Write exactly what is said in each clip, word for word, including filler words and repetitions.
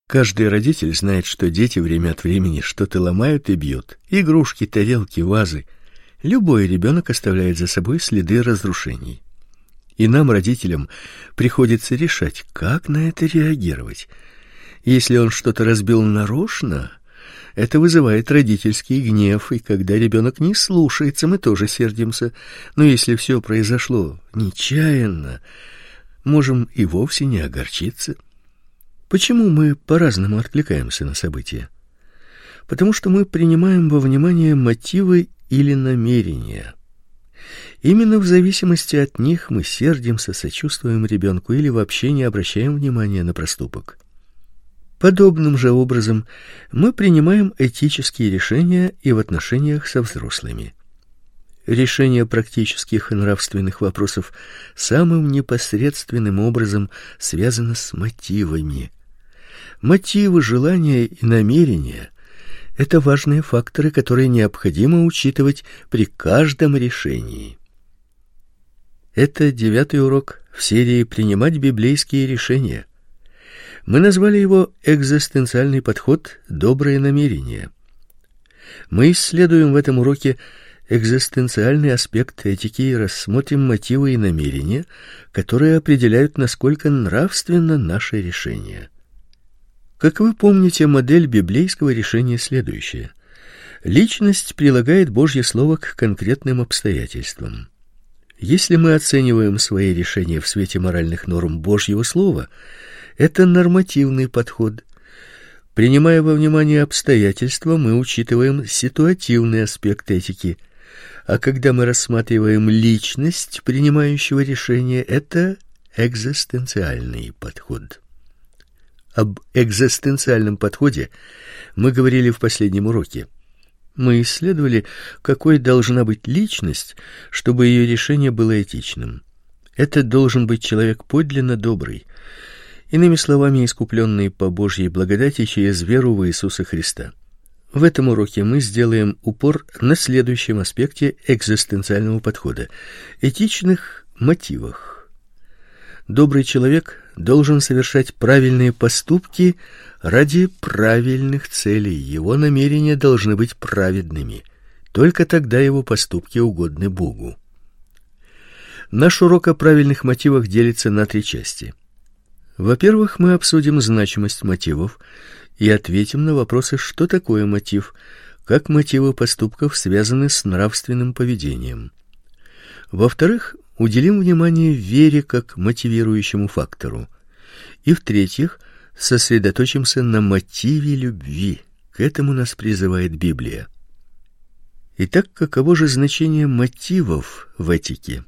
Каждый родитель знает, что дети время от времени что-то ломают и бьют. Игрушки, тарелки, вазы. Любой ребенок оставляет за собой следы разрушений. И нам, родителям, приходится решать, как на это реагировать. Если он что-то разбил нарочно, это вызывает родительский гнев, и когда ребенок не слушается, мы тоже сердимся. Но если все произошло нечаянно, можем и вовсе не огорчиться. Почему мы по-разному откликаемся на события? Потому что мы принимаем во внимание мотивы или намерения. Именно в зависимости от них мы сердимся, сочувствуем ребенку или вообще не обращаем внимания на проступок. Подобным же образом мы принимаем этические решения и в отношениях со взрослыми. Решение практических и нравственных вопросов самым непосредственным образом связано с мотивами. Мотивы, желания и намерения — это важные факторы, которые необходимо учитывать при каждом решении. Это девятый урок в серии «Принимать библейские решения». Мы назвали его «Экзистенциальный подход. Добрые намерения». Мы исследуем в этом уроке экзистенциальный аспект этики и рассмотрим мотивы и намерения, которые определяют, насколько нравственно наше решение. Как вы помните, модель библейского решения следующая. Личность прилагает Божье Слово к конкретным обстоятельствам. Если мы оцениваем свои решения в свете моральных норм Божьего Слова, это нормативный подход. Принимая во внимание обстоятельства, мы учитываем ситуативный аспект этики. А когда мы рассматриваем личность принимающего решения, это экзистенциальный подход. Об экзистенциальном подходе мы говорили в последнем уроке. Мы исследовали, какой должна быть личность, чтобы ее решение было этичным. Это должен быть человек подлинно добрый, иными словами, искупленный по Божьей благодати через веру в Иисуса Христа. В этом уроке мы сделаем упор на следующем аспекте экзистенциального подхода – этичных мотивах. Добрый человек должен совершать правильные поступки ради правильных целей. Его намерения должны быть праведными. Только тогда его поступки угодны Богу. Наш урок о правильных мотивах делится на три части. Во-первых, мы обсудим значимость мотивов и ответим на вопросы, что такое мотив, как мотивы поступков связаны с нравственным поведением. Во-вторых, уделим внимание вере как мотивирующему фактору. И в-третьих, сосредоточимся на мотиве любви. К этому нас призывает Библия. Итак, каково же значение мотивов в этике?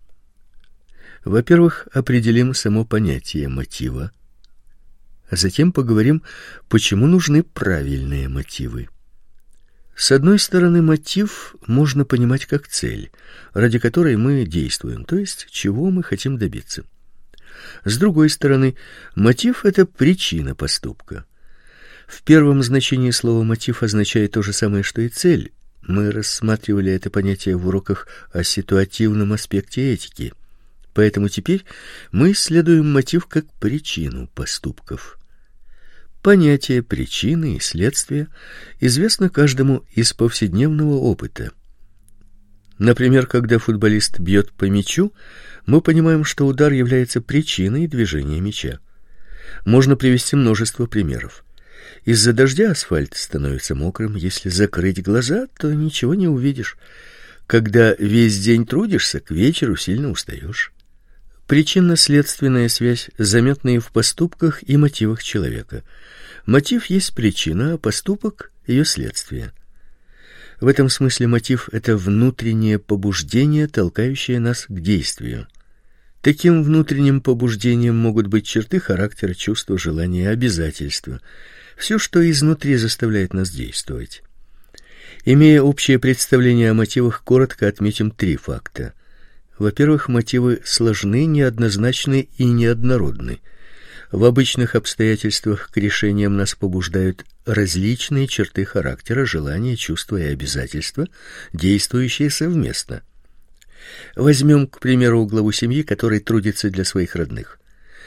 Во-первых, определим само понятие мотива, а затем поговорим, почему нужны правильные мотивы. С одной стороны, мотив можно понимать как цель, ради которой мы действуем, то есть чего мы хотим добиться. С другой стороны, мотив — это причина поступка. В первом значении слово «мотив» означает то же самое, что и цель. Мы рассматривали это понятие в уроках о ситуативном аспекте этики. Поэтому теперь мы исследуем мотив как причину поступков. Понятие причины и следствия известно каждому из повседневного опыта. Например, когда футболист бьет по мячу, мы понимаем, что удар является причиной движения мяча. Можно привести множество примеров. Из-за дождя асфальт становится мокрым, если закрыть глаза, то ничего не увидишь. Когда весь день трудишься, к вечеру сильно устаешь. Причинно-следственная связь заметна и в поступках и мотивах человека. Мотив есть причина, а поступок — ее следствие. В этом смысле мотив — это внутреннее побуждение, толкающее нас к действию. Таким внутренним побуждением могут быть черты характера, чувства, желания, обязательства. Все, что изнутри заставляет нас действовать. Имея общее представление о мотивах, коротко отметим три факта. Во-первых, мотивы сложны, неоднозначны и неоднородны. В обычных обстоятельствах к решениям нас побуждают различные черты характера, желания, чувства и обязательства, действующие совместно. Возьмем, к примеру, главу семьи, который трудится для своих родных.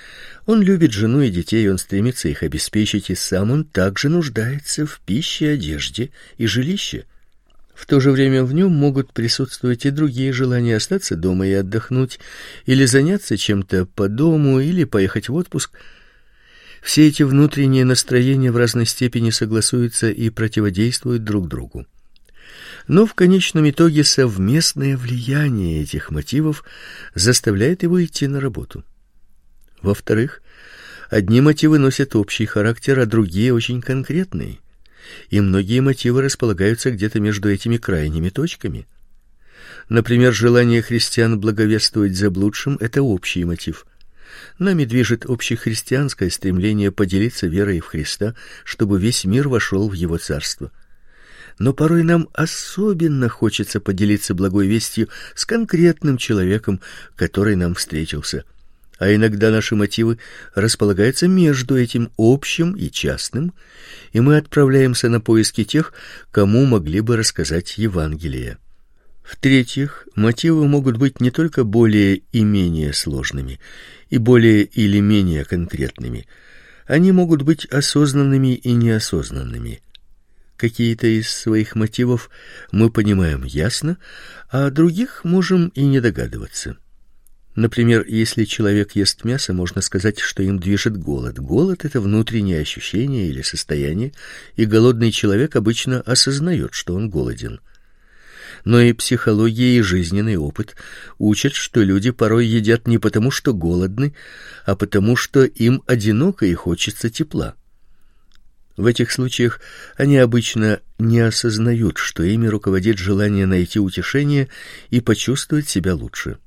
Он любит жену и детей, он стремится их обеспечить, и сам он также нуждается в пище, одежде и жилище. В то же время в нем могут присутствовать и другие желания: остаться дома и отдохнуть, или заняться чем-то по дому, или поехать в отпуск. Все эти внутренние настроения в разной степени согласуются и противодействуют друг другу. Но в конечном итоге совместное влияние этих мотивов заставляет его идти на работу. Во-вторых, одни мотивы носят общий характер, а другие очень конкретные. И многие мотивы располагаются где-то между этими крайними точками. Например, желание христиан благовествовать заблудшим — это общий мотив. Нами движет общехристианское стремление поделиться верой в Христа, чтобы весь мир вошел в Его царство. Но порой нам особенно хочется поделиться благой вестью с конкретным человеком, который нам встретился. А иногда наши мотивы располагаются между этим общим и частным, и мы отправляемся на поиски тех, кому могли бы рассказать Евангелие. В-третьих, мотивы могут быть не только более и менее сложными, и более или менее конкретными. Они могут быть осознанными и неосознанными. Какие-то из своих мотивов мы понимаем ясно, а о других можем и не догадываться. Например, если человек ест мясо, можно сказать, что им движет голод. Голод — это внутреннее ощущение или состояние, и голодный человек обычно осознает, что он голоден. Но и психология, и жизненный опыт учат, что люди порой едят не потому, что голодны, а потому, что им одиноко и хочется тепла. В этих случаях они обычно не осознают, что ими руководит желание найти утешение и почувствовать себя лучше.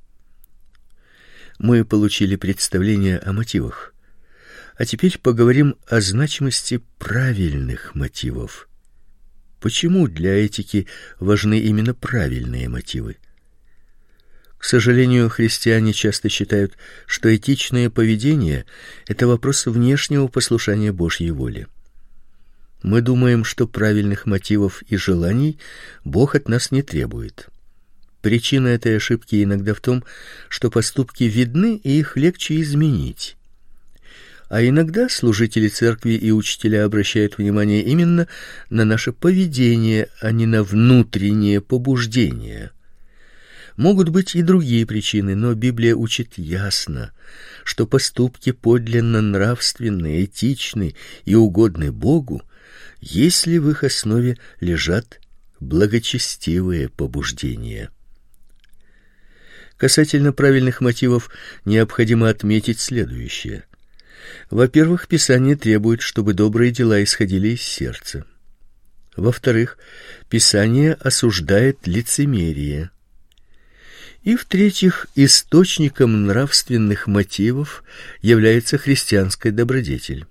Мы получили представление о мотивах. А теперь поговорим о значимости правильных мотивов. Почему для этики важны именно правильные мотивы? К сожалению, христиане часто считают, что этичное поведение — это вопрос внешнего послушания Божьей воле. Мы думаем, что правильных мотивов и желаний Бог от нас не требует. Причина этой ошибки иногда в том, что поступки видны и их легче изменить. А иногда служители церкви и учителя обращают внимание именно на наше поведение, а не на внутренние побуждения. Могут быть и другие причины, но Библия учит ясно, что поступки подлинно нравственны, этичны и угодны Богу, если в их основе лежат благочестивые побуждения. Касательно правильных мотивов необходимо отметить следующее. Во-первых, Писание требует, чтобы добрые дела исходили из сердца. Во-вторых, Писание осуждает лицемерие. И в-третьих, источником нравственных мотивов является христианская добродетель.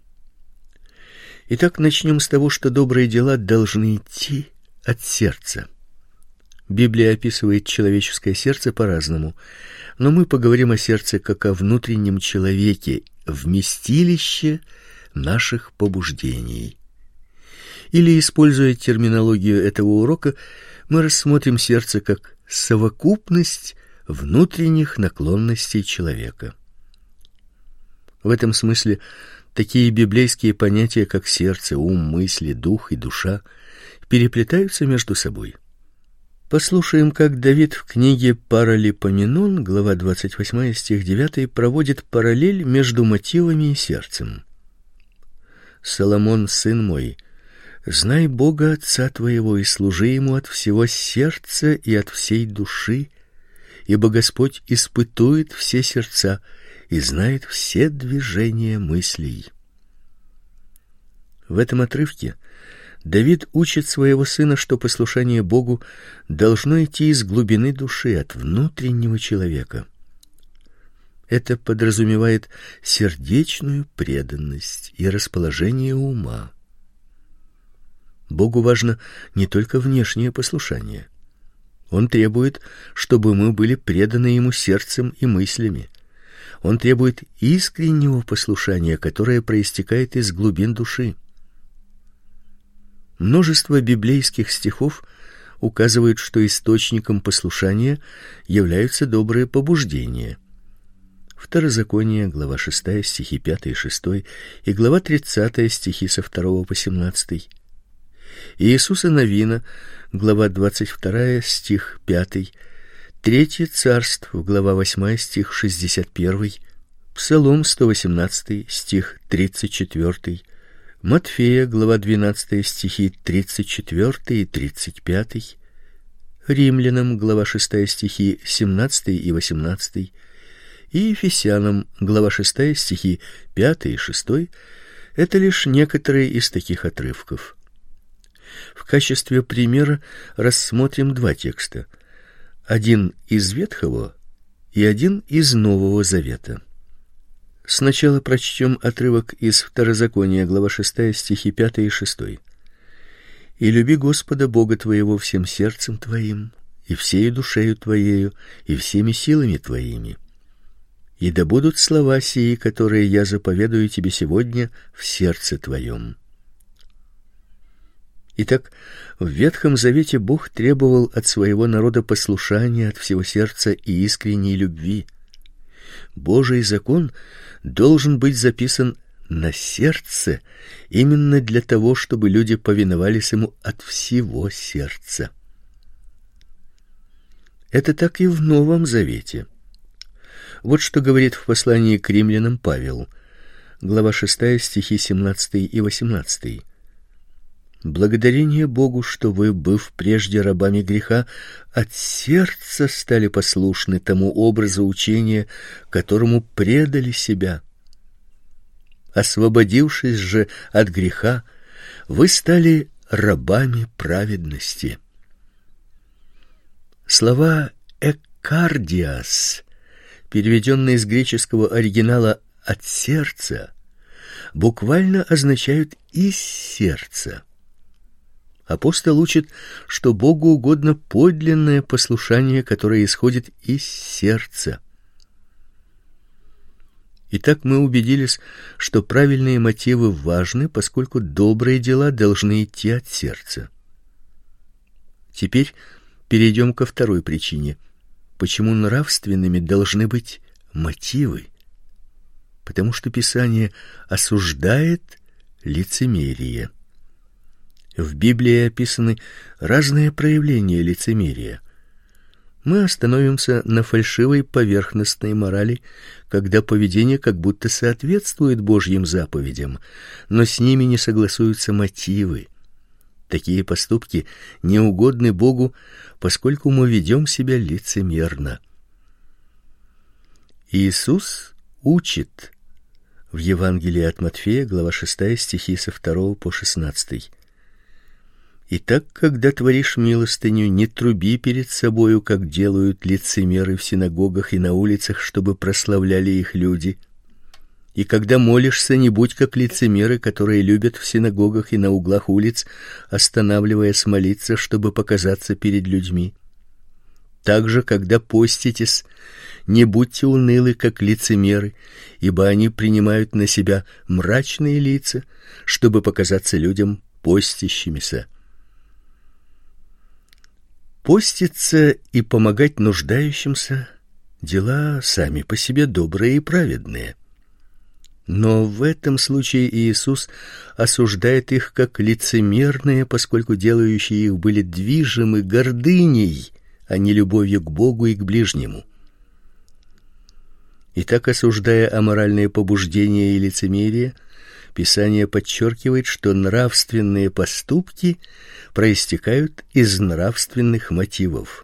Итак, начнем с того, что добрые дела должны идти от сердца. Библия описывает человеческое сердце по-разному, но мы поговорим о сердце как о внутреннем человеке, вместилище наших побуждений. Или, используя терминологию этого урока, мы рассмотрим сердце как совокупность внутренних наклонностей человека. В этом смысле такие библейские понятия, как сердце, ум, мысли, дух и душа, переплетаются между собой. Послушаем, как Давид в книге Паралипоменон, глава двадцать восьмая, стих девятый, проводит параллель между мотивами и сердцем. «Соломон, сын мой, знай Бога Отца твоего и служи Ему от всего сердца и от всей души, ибо Господь испытует все сердца и знает все движения мыслей». В этом отрывке Давид учит своего сына, что послушание Богу должно идти из глубины души, от внутреннего человека. Это подразумевает сердечную преданность и расположение ума. Богу важно не только внешнее послушание. Он требует, чтобы мы были преданы Ему сердцем и мыслями. Он требует искреннего послушания, которое проистекает из глубин души. Множество библейских стихов указывают, что источником послушания являются добрые побуждения. Второзаконие, глава шестая, стихи пятый и шестой, и глава тридцатая, стихи со второго по семнадцатый. Иисуса Навина, глава двадцать вторая, стих пятый, Третье царств, глава восьмая, стих шестьдесят первый, Псалом сто восемнадцатый, стих тридцать четвёртый, Матфея, глава двенадцатая, стихи тридцать четвёртый и тридцать пятый, Римлянам, глава шестая, стихи семнадцатый и восемнадцатый, и Ефесянам, глава шестая, стихи пятый и шестой. Это лишь некоторые из таких отрывков. В качестве примера рассмотрим два текста: один из Ветхого и один из Нового Завета. Сначала прочтем отрывок из Второзакония, глава шестая, стихи пятый и шестой. «И люби Господа Бога твоего всем сердцем твоим, и всею душею твоею, и всеми силами твоими. И да будут слова сии, которые я заповедую тебе сегодня, в сердце твоем». Итак, в Ветхом Завете Бог требовал от своего народа послушания от всего сердца и искренней любви. Божий закон должен быть записан на сердце именно для того, чтобы люди повиновались ему от всего сердца. Это так и в Новом Завете. Вот что говорит в послании к Римлянам Павел, глава шестая, стихи семнадцатый и восемнадцатый. «Благодарение Богу, что вы, быв прежде рабами греха, от сердца стали послушны тому образу учения, которому предали себя. Освободившись же от греха, вы стали рабами праведности». Слова «эккардиас», переведенные из греческого оригинала «от сердца», буквально означают «из сердца». Апостол учит, что Богу угодно подлинное послушание, которое исходит из сердца. Итак, мы убедились, что правильные мотивы важны, поскольку добрые дела должны идти от сердца. Теперь перейдем ко второй причине. Почему нравственными должны быть мотивы? Потому что Писание осуждает лицемерие. В Библии описаны разные проявления лицемерия. Мы остановимся на фальшивой поверхностной морали, когда поведение как будто соответствует Божьим заповедям, но с ними не согласуются мотивы. Такие поступки неугодны Богу, поскольку мы ведем себя лицемерно. Иисус учит в Евангелии от Матфея, глава шестая, стихи со второго по шестнадцатый. «Итак, когда творишь милостыню, не труби перед собою, как делают лицемеры в синагогах и на улицах, чтобы прославляли их люди. И когда молишься, не будь как лицемеры, которые любят в синагогах и на углах улиц, останавливаясь молиться, чтобы показаться перед людьми. Также, когда поститесь, не будьте унылы, как лицемеры, ибо они принимают на себя мрачные лица, чтобы показаться людям постящимися». Поститься и помогать нуждающимся — дела сами по себе добрые и праведные. Но в этом случае Иисус осуждает их как лицемерные, поскольку делающие их были движимы гордыней, а не любовью к Богу и к ближнему. Итак, осуждая аморальные побуждения и лицемерие, Писание подчеркивает, что нравственные поступки проистекают из нравственных мотивов.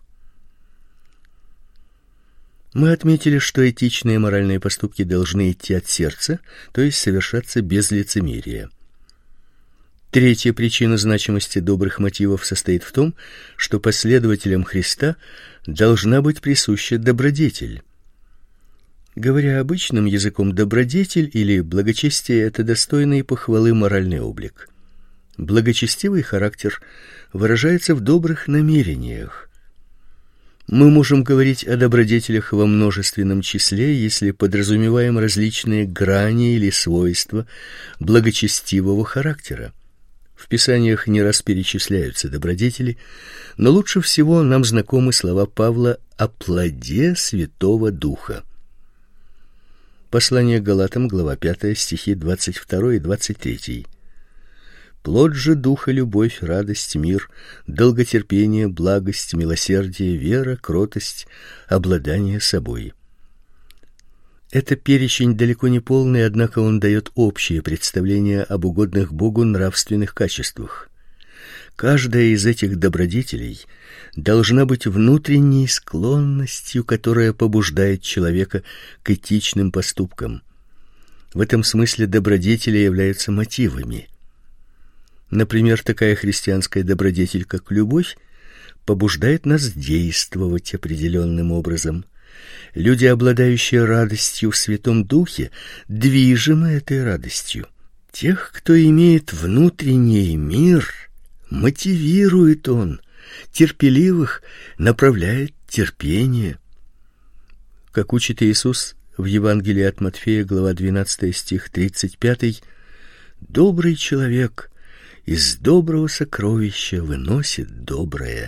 Мы отметили, что этичные моральные поступки должны идти от сердца, то есть совершаться без лицемерия. Третья причина значимости добрых мотивов состоит в том, что последователям Христа должна быть присуща добродетель. Говоря обычным языком, добродетель или благочестие — это достойный похвалы моральный облик. Благочестивый характер выражается в добрых намерениях. Мы можем говорить о добродетелях во множественном числе, если подразумеваем различные грани или свойства благочестивого характера. В Писаниях не раз перечисляются добродетели, но лучше всего нам знакомы слова Павла о плоде Святого Духа. Послание к Галатам, глава пятая, стихи двадцать два и двадцать три. Плод же духа — любовь, радость, мир, долготерпение, благость, милосердие, вера, кротость, обладание собой. Это перечень далеко не полный, однако он дает общее представление об угодных Богу нравственных качествах. Каждая из этих добродетелей должна быть внутренней склонностью, которая побуждает человека к этичным поступкам. В этом смысле добродетели являются мотивами. Например, такая христианская добродетель, как любовь, побуждает нас действовать определенным образом. Люди, обладающие радостью в Святом Духе, движимы этой радостью. Тех, кто имеет внутренний мир, мотивирует он, терпеливых направляет терпение. Как учит Иисус в Евангелии от Матфея, глава двенадцатая, стих тридцать пятый, добрый человек из доброго сокровища выносит доброе.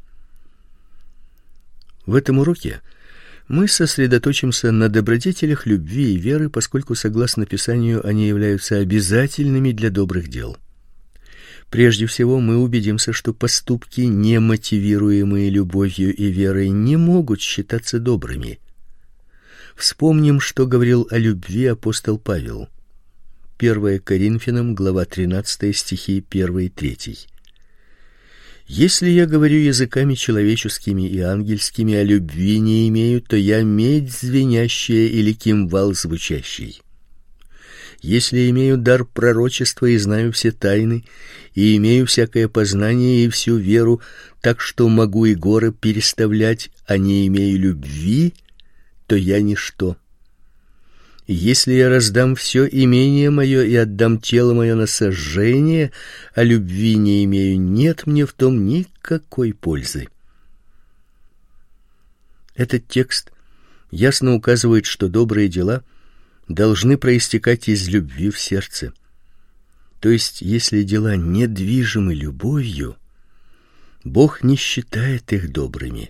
В этом уроке мы сосредоточимся на добродетелях любви и веры, поскольку, согласно Писанию, они являются обязательными для добрых дел. Прежде всего, мы убедимся, что поступки, не мотивируемые любовью и верой, не могут считаться добрыми. Вспомним, что говорил о любви апостол Павел. первое Коринфянам, глава тринадцатая, стихи первый и третий. Если я говорю языками человеческими и ангельскими, а любви не имею, то я медь звенящая или кимвал звучащий. Если имею дар пророчества и знаю все тайны, и имею всякое познание и всю веру, так что могу и горы переставлять, а не имею любви, то я ничто. Если я раздам все имение мое и отдам тело мое на сожжение, а любви не имею, нет мне в том никакой пользы. Этот текст ясно указывает, что добрые дела должны проистекать из любви в сердце. То есть, если дела не движимы любовью, Бог не считает их добрыми.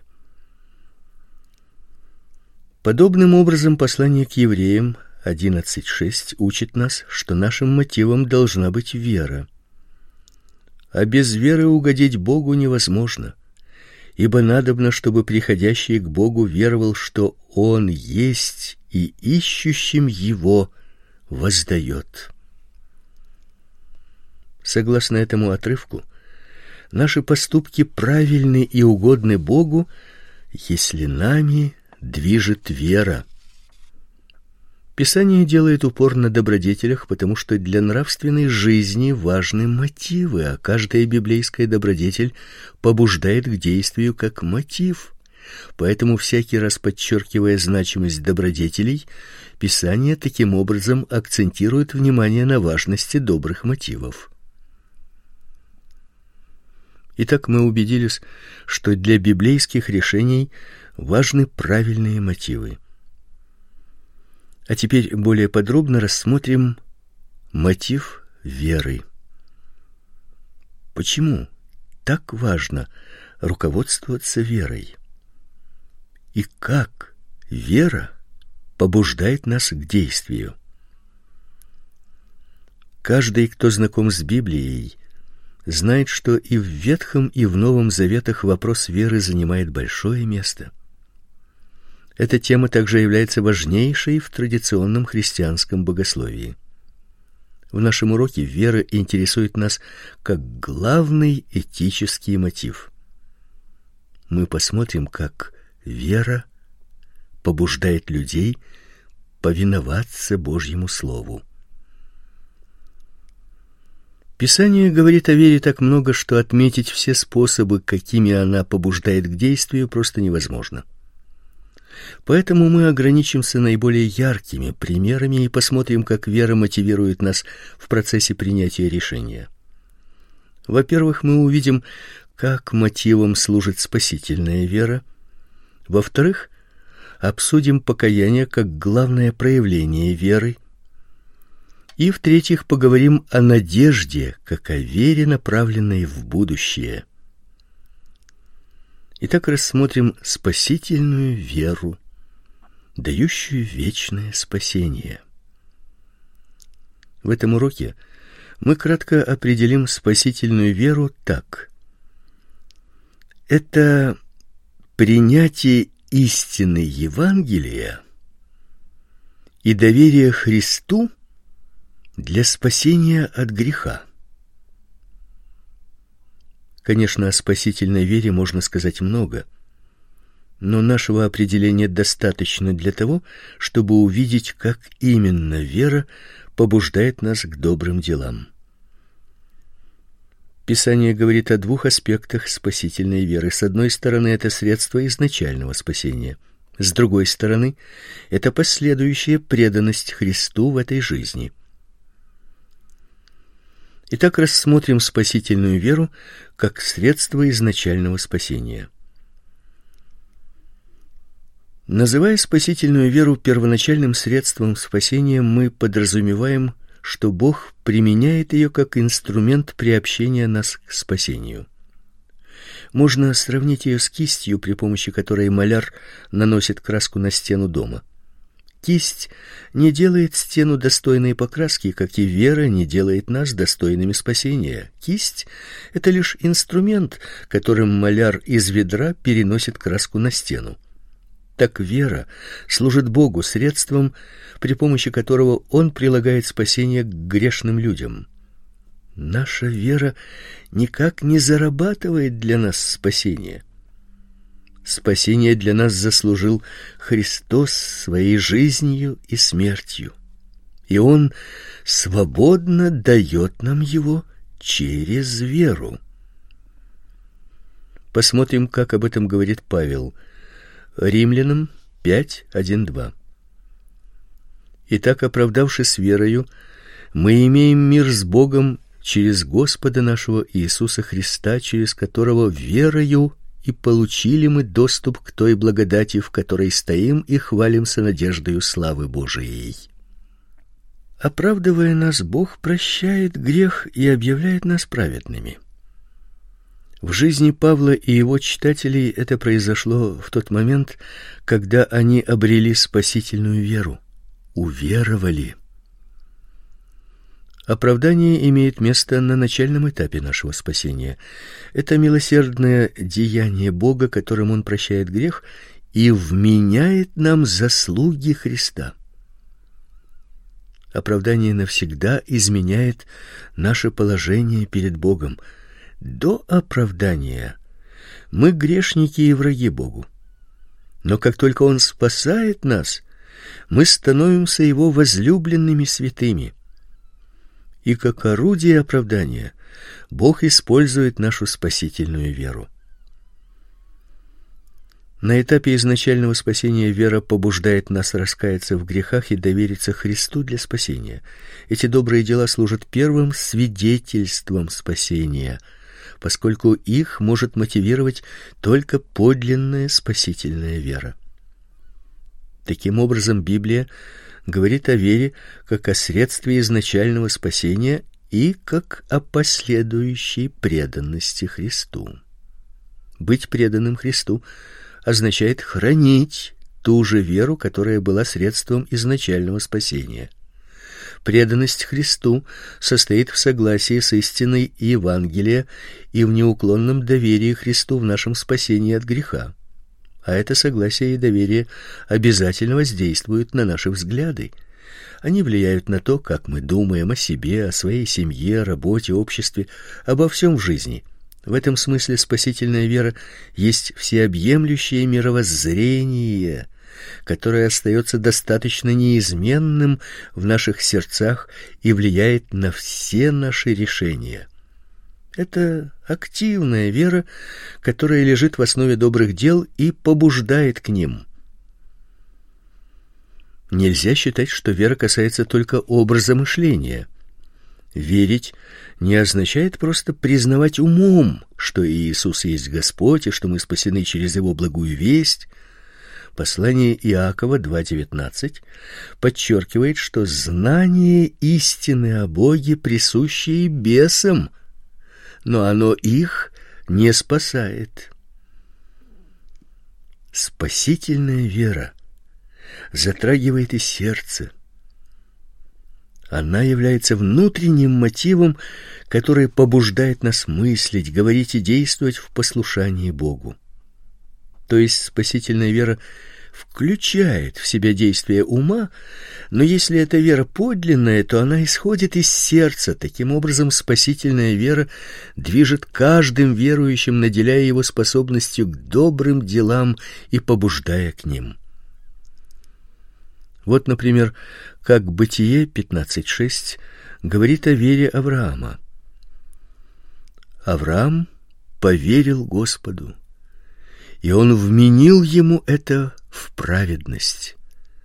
Подобным образом послание к евреям одиннадцать шесть учит нас, что нашим мотивом должна быть вера. А без веры угодить Богу невозможно, ибо надобно, чтобы приходящий к Богу веровал, что Он есть, и ищущим Его воздает. Согласно этому отрывку, наши поступки правильны и угодны Богу, если нами движет вера. Писание делает упор на добродетелях, потому что для нравственной жизни важны мотивы, а каждая библейская добродетель побуждает к действию как мотив. Поэтому, всякий раз подчеркивая значимость добродетелей, Писание таким образом акцентирует внимание на важности добрых мотивов. Итак, мы убедились, что для библейских решений важны правильные мотивы. А теперь более подробно рассмотрим мотив веры. Почему так важно руководствоваться верой? И как вера побуждает нас к действию? Каждый, кто знаком с Библией, знает, что и в Ветхом, и в Новом Заветах вопрос веры занимает большое место. Эта тема также является важнейшей в традиционном христианском богословии. В нашем уроке вера интересует нас как главный этический мотив. Мы посмотрим, как вера побуждает людей повиноваться Божьему слову. Писание говорит о вере так много, что отметить все способы, какими она побуждает к действию, просто невозможно. Поэтому мы ограничимся наиболее яркими примерами и посмотрим, как вера мотивирует нас в процессе принятия решения. Во-первых, мы увидим, как мотивом служит спасительная вера. Во-вторых, обсудим покаяние как главное проявление веры. И в-третьих, поговорим о надежде, как о вере, направленной в будущее. Итак, рассмотрим спасительную веру. дающую вечное спасение. В этом уроке мы кратко определим спасительную веру так: это принятие истины Евангелия и доверие Христу для спасения от греха. Конечно, о спасительной вере можно сказать много, но нашего определения достаточно для того, чтобы увидеть, как именно вера побуждает нас к добрым делам. Писание говорит о двух аспектах спасительной веры. С одной стороны, это средство изначального спасения. С другой стороны, это последующая преданность Христу в этой жизни. Итак, рассмотрим спасительную веру как средство изначального спасения. Называя спасительную веру первоначальным средством спасения, мы подразумеваем, что Бог применяет ее как инструмент приобщения нас к спасению. Можно сравнить ее с кистью, при помощи которой маляр наносит краску на стену дома. Кисть не делает стену достойной покраски, как и вера не делает нас достойными спасения. Кисть — это лишь инструмент, которым маляр из ведра переносит краску на стену. Так вера служит Богу средством, при помощи которого Он прилагает спасение к грешным людям. Наша вера никак не зарабатывает для нас спасение. Спасение для нас заслужил Христос своей жизнью и смертью, и Он свободно дает нам его через веру. Посмотрим, как об этом говорит Павел. Римлянам пять, один, два. Итак, оправдавшись верою, мы имеем мир с Богом через Господа нашего Иисуса Христа, через которого верою и получили мы доступ к той благодати, в которой стоим и хвалимся надеждою славы Божией. Оправдывая нас, Бог прощает грех и объявляет нас праведными. В жизни Павла и его читателей это произошло в тот момент, когда они обрели спасительную веру, уверовали. Оправдание имеет место на начальном этапе нашего спасения. Это милосердное деяние Бога, которым Он прощает грех и вменяет нам заслуги Христа. Оправдание навсегда изменяет наше положение перед Богом. До оправдания мы грешники и враги Богу. Но как только Он спасает нас, мы становимся Его возлюбленными святыми. И как орудие оправдания Бог использует нашу спасительную веру. На этапе изначального спасения вера побуждает нас раскаяться в грехах и довериться Христу для спасения. Эти добрые дела служат первым свидетельством спасения, поскольку их может мотивировать только подлинная спасительная вера. Таким образом, Библия говорит о вере как о средстве изначального спасения и как о последующей преданности Христу. Быть преданным Христу означает хранить ту же веру, которая была средством изначального спасения. Преданность Христу состоит в согласии с истиной Евангелия и в неуклонном доверии Христу в нашем спасении от греха. А это согласие и доверие обязательно воздействуют на наши взгляды. Они влияют на то, как мы думаем о себе, о своей семье, работе, обществе, обо всем в жизни. В этом смысле спасительная вера есть всеобъемлющее мировоззрение, которое остается достаточно неизменным в наших сердцах и влияет на все наши решения. Это активная вера, которая лежит в основе добрых дел и побуждает к ним. Нельзя считать, что вера касается только образа мышления. Верить не означает просто признавать умом, что Иисус есть Господь и что мы спасены через Его благую весть. Послание Иакова два девятнадцать подчеркивает, что знание истины о Боге присуще и бесам, но оно их не спасает. Спасительная вера затрагивает и сердце. Она является внутренним мотивом, который побуждает нас мыслить, говорить и действовать в послушании Богу. То есть спасительная вера включает в себя действие ума, но если эта вера подлинная, то она исходит из сердца. Таким образом, спасительная вера движет каждым верующим, наделяя его способностью к добрым делам и побуждая к ним. Вот, например, как Бытие пятнадцать шесть говорит о вере Авраама. Авраам поверил Господу, и он вменил ему это в праведность.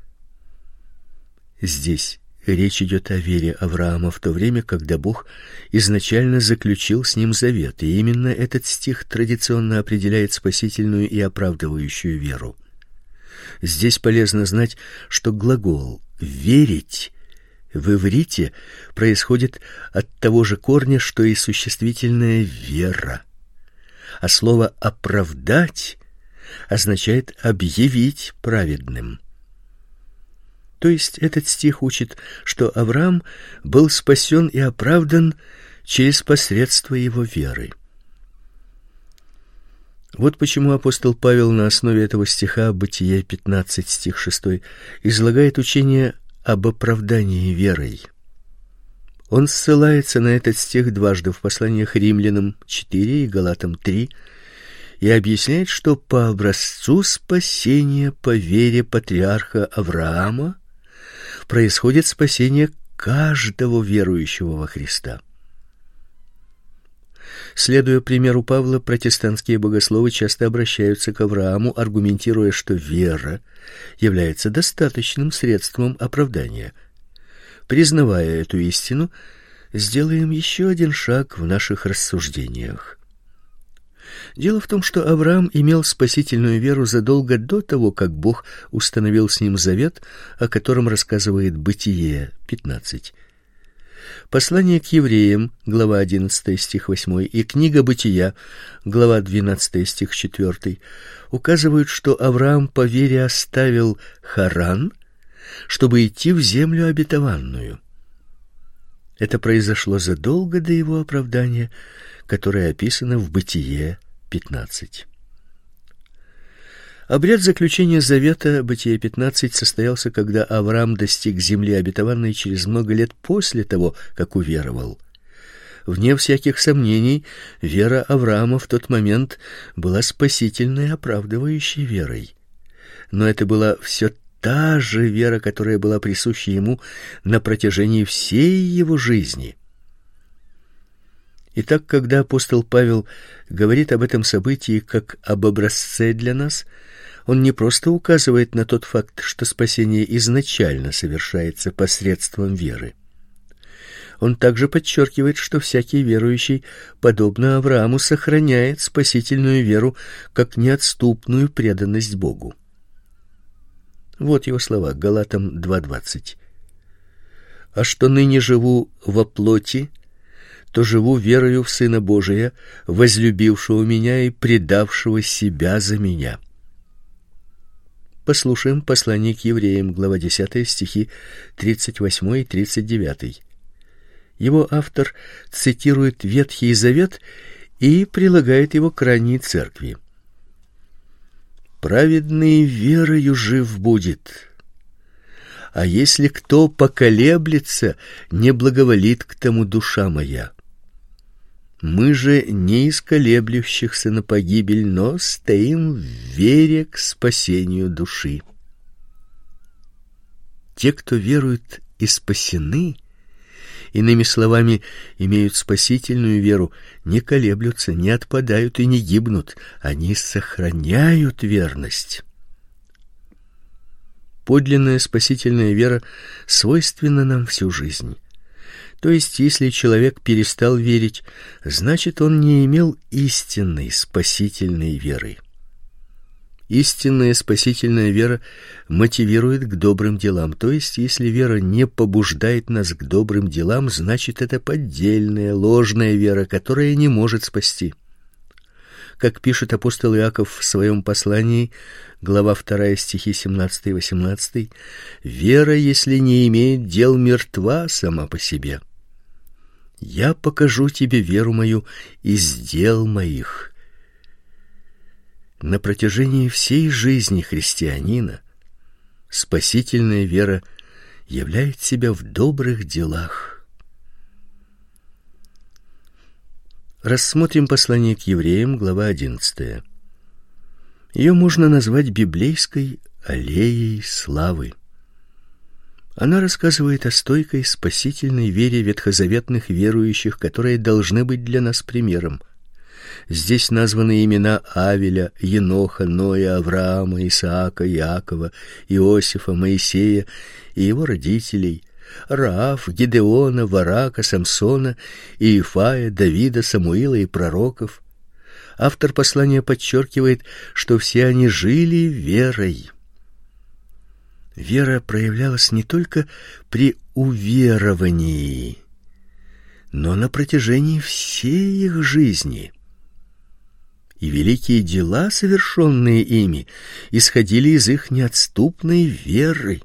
Здесь речь идет о вере Авраама в то время, когда Бог изначально заключил с ним завет, и именно этот стих традиционно определяет спасительную и оправдывающую веру. Здесь полезно знать, что глагол «верить» в иврите происходит от того же корня, что и существительное «вера», а слово «оправдать» означает объявить праведным. То есть этот стих учит, что Авраам был спасен и оправдан через посредство его веры. Вот почему апостол Павел на основе этого стиха Бытие пятнадцать стих шесть излагает учение об оправдании верой. Он ссылается на этот стих дважды в посланиях Римлянам четыре и Галатам три и объясняет, что по образцу спасения по вере патриарха Авраама происходит спасение каждого верующего во Христа. Следуя примеру Павла, протестантские богословы часто обращаются к Аврааму, аргументируя, что вера является достаточным средством оправдания. Признавая эту истину, сделаем еще один шаг в наших рассуждениях. Дело в том, что Авраам имел спасительную веру задолго до того, как Бог установил с ним завет, о котором рассказывает Бытие пятнадцать. Послание к евреям, глава одиннадцатая, стих восьмой, и книга Бытия, глава двенадцатая, стих четвёртый, указывают, что Авраам по вере оставил Харан, чтобы идти в землю обетованную. Это произошло задолго до его оправдания, которое описано в Бытие пятнадцать. Обряд заключения завета, Бытие пятнадцать, состоялся, когда Авраам достиг земли обетованной через много лет после того, как уверовал. Вне всяких сомнений, вера Авраама в тот момент была спасительной, оправдывающей верой. Но это была все та же вера, которая была присуща ему на протяжении всей его жизни. Итак, когда апостол Павел говорит об этом событии как об образце для нас, он не просто указывает на тот факт, что спасение изначально совершается посредством веры. Он также подчеркивает, что всякий верующий, подобно Аврааму, сохраняет спасительную веру как неотступную преданность Богу. Вот его слова, Галатам два двадцать. «А что ныне живу во плоти, то живу верою в Сына Божия, возлюбившего меня и предавшего себя за меня». Послушаем послание к евреям, глава десятая, стихи тридцать восемь и тридцать девять. Его автор цитирует Ветхий Завет и прилагает его к ранней церкви. «Праведный верою жив будет, а если кто поколеблется, не благоволит к тому душа моя. Мы же не из колеблющихся на погибель, но стоим в вере к спасению души». Те, кто верует и спасены, иными словами, имеют спасительную веру, не колеблются, не отпадают и не гибнут, они сохраняют верность. Подлинная спасительная вера свойственна нам всю жизнь. То есть, если человек перестал верить, значит, он не имел истинной спасительной веры. Истинная спасительная вера мотивирует к добрым делам. То есть, если вера не побуждает нас к добрым делам, значит, это поддельная, ложная вера, которая не может спасти. Как пишет апостол Иаков в своем послании, глава вторая, стихи семнадцатый и восемнадцатый, вера, если не имеет дел, мертва сама по себе. Я покажу тебе веру мою из дел моих. На протяжении всей жизни христианина спасительная вера являет себя в добрых делах. Рассмотрим послание к евреям, глава одиннадцатая. Ее можно назвать библейской аллеей славы. Она рассказывает о стойкой спасительной вере ветхозаветных верующих, которые должны быть для нас примером. Здесь названы имена Авеля, Еноха, Ноя, Авраама, Исаака, Иакова, Иосифа, Моисея и его родителей, Раав, Гедеона, Варака, Самсона, Иефая, Давида, Самуила и пророков. Автор послания подчеркивает, что все они жили верой. Вера проявлялась не только при уверовании, но на протяжении всей их жизни. И великие дела, совершенные ими, исходили из их неотступной веры.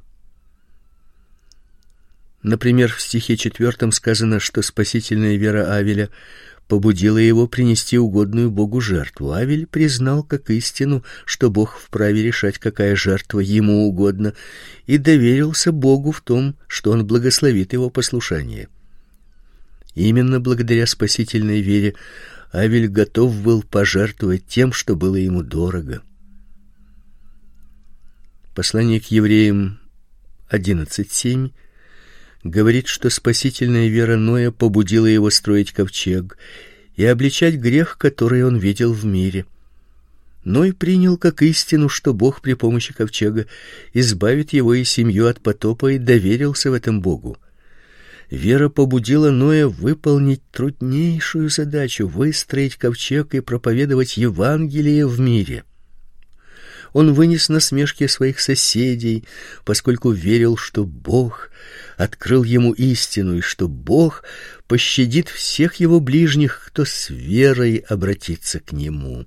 Например, в стихе четвертом сказано, что спасительная вера Авеля побудила его принести угодную Богу жертву. Авель признал как истину, что Бог вправе решать, какая жертва ему угодна, и доверился Богу в том, что он благословит его послушание. Именно благодаря спасительной вере Авель готов был пожертвовать тем, что было ему дорого. Послание к евреям одиннадцать семь говорит, что спасительная вера Ноя побудила его строить ковчег и обличать грех, который он видел в мире. Ной принял как истину, что Бог при помощи ковчега избавит его и семью от потопа, и доверился в этом Богу. Вера побудила Ноя выполнить труднейшую задачу — выстроить ковчег и проповедовать Евангелие в мире. Он вынес насмешки своих соседей, поскольку верил, что Бог открыл ему истину и что Бог пощадит всех его ближних, кто с верой обратится к нему.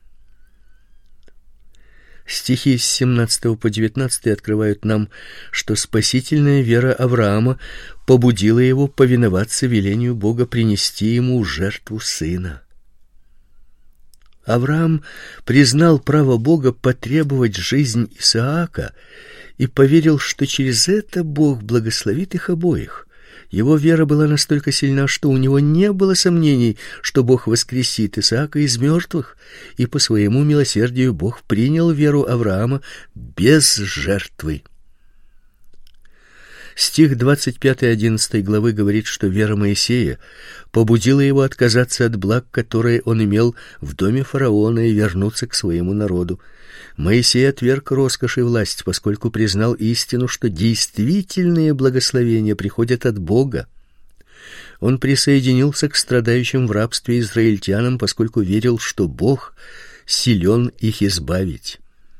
Стихи с семнадцатого по девятнадцатый открывают нам, что спасительная вера Авраама побудила его повиноваться велению Бога принести ему жертву сына. Авраам признал право Бога потребовать жизнь Исаака и поверил, что через это Бог благословит их обоих. Его вера была настолько сильна, что у него не было сомнений, что Бог воскресит Исаака из мертвых, и по своему милосердию Бог принял веру Авраама без жертвы. Стих двадцать пятый одиннадцатой главы говорит, что вера Моисея побудила его отказаться от благ, которые он имел в доме фараона, и вернуться к своему народу. Моисей отверг роскошь и власть, поскольку признал истину, что действительные благословения приходят от Бога. Он присоединился к страдающим в рабстве израильтянам, поскольку верил, что Бог силен их избавить.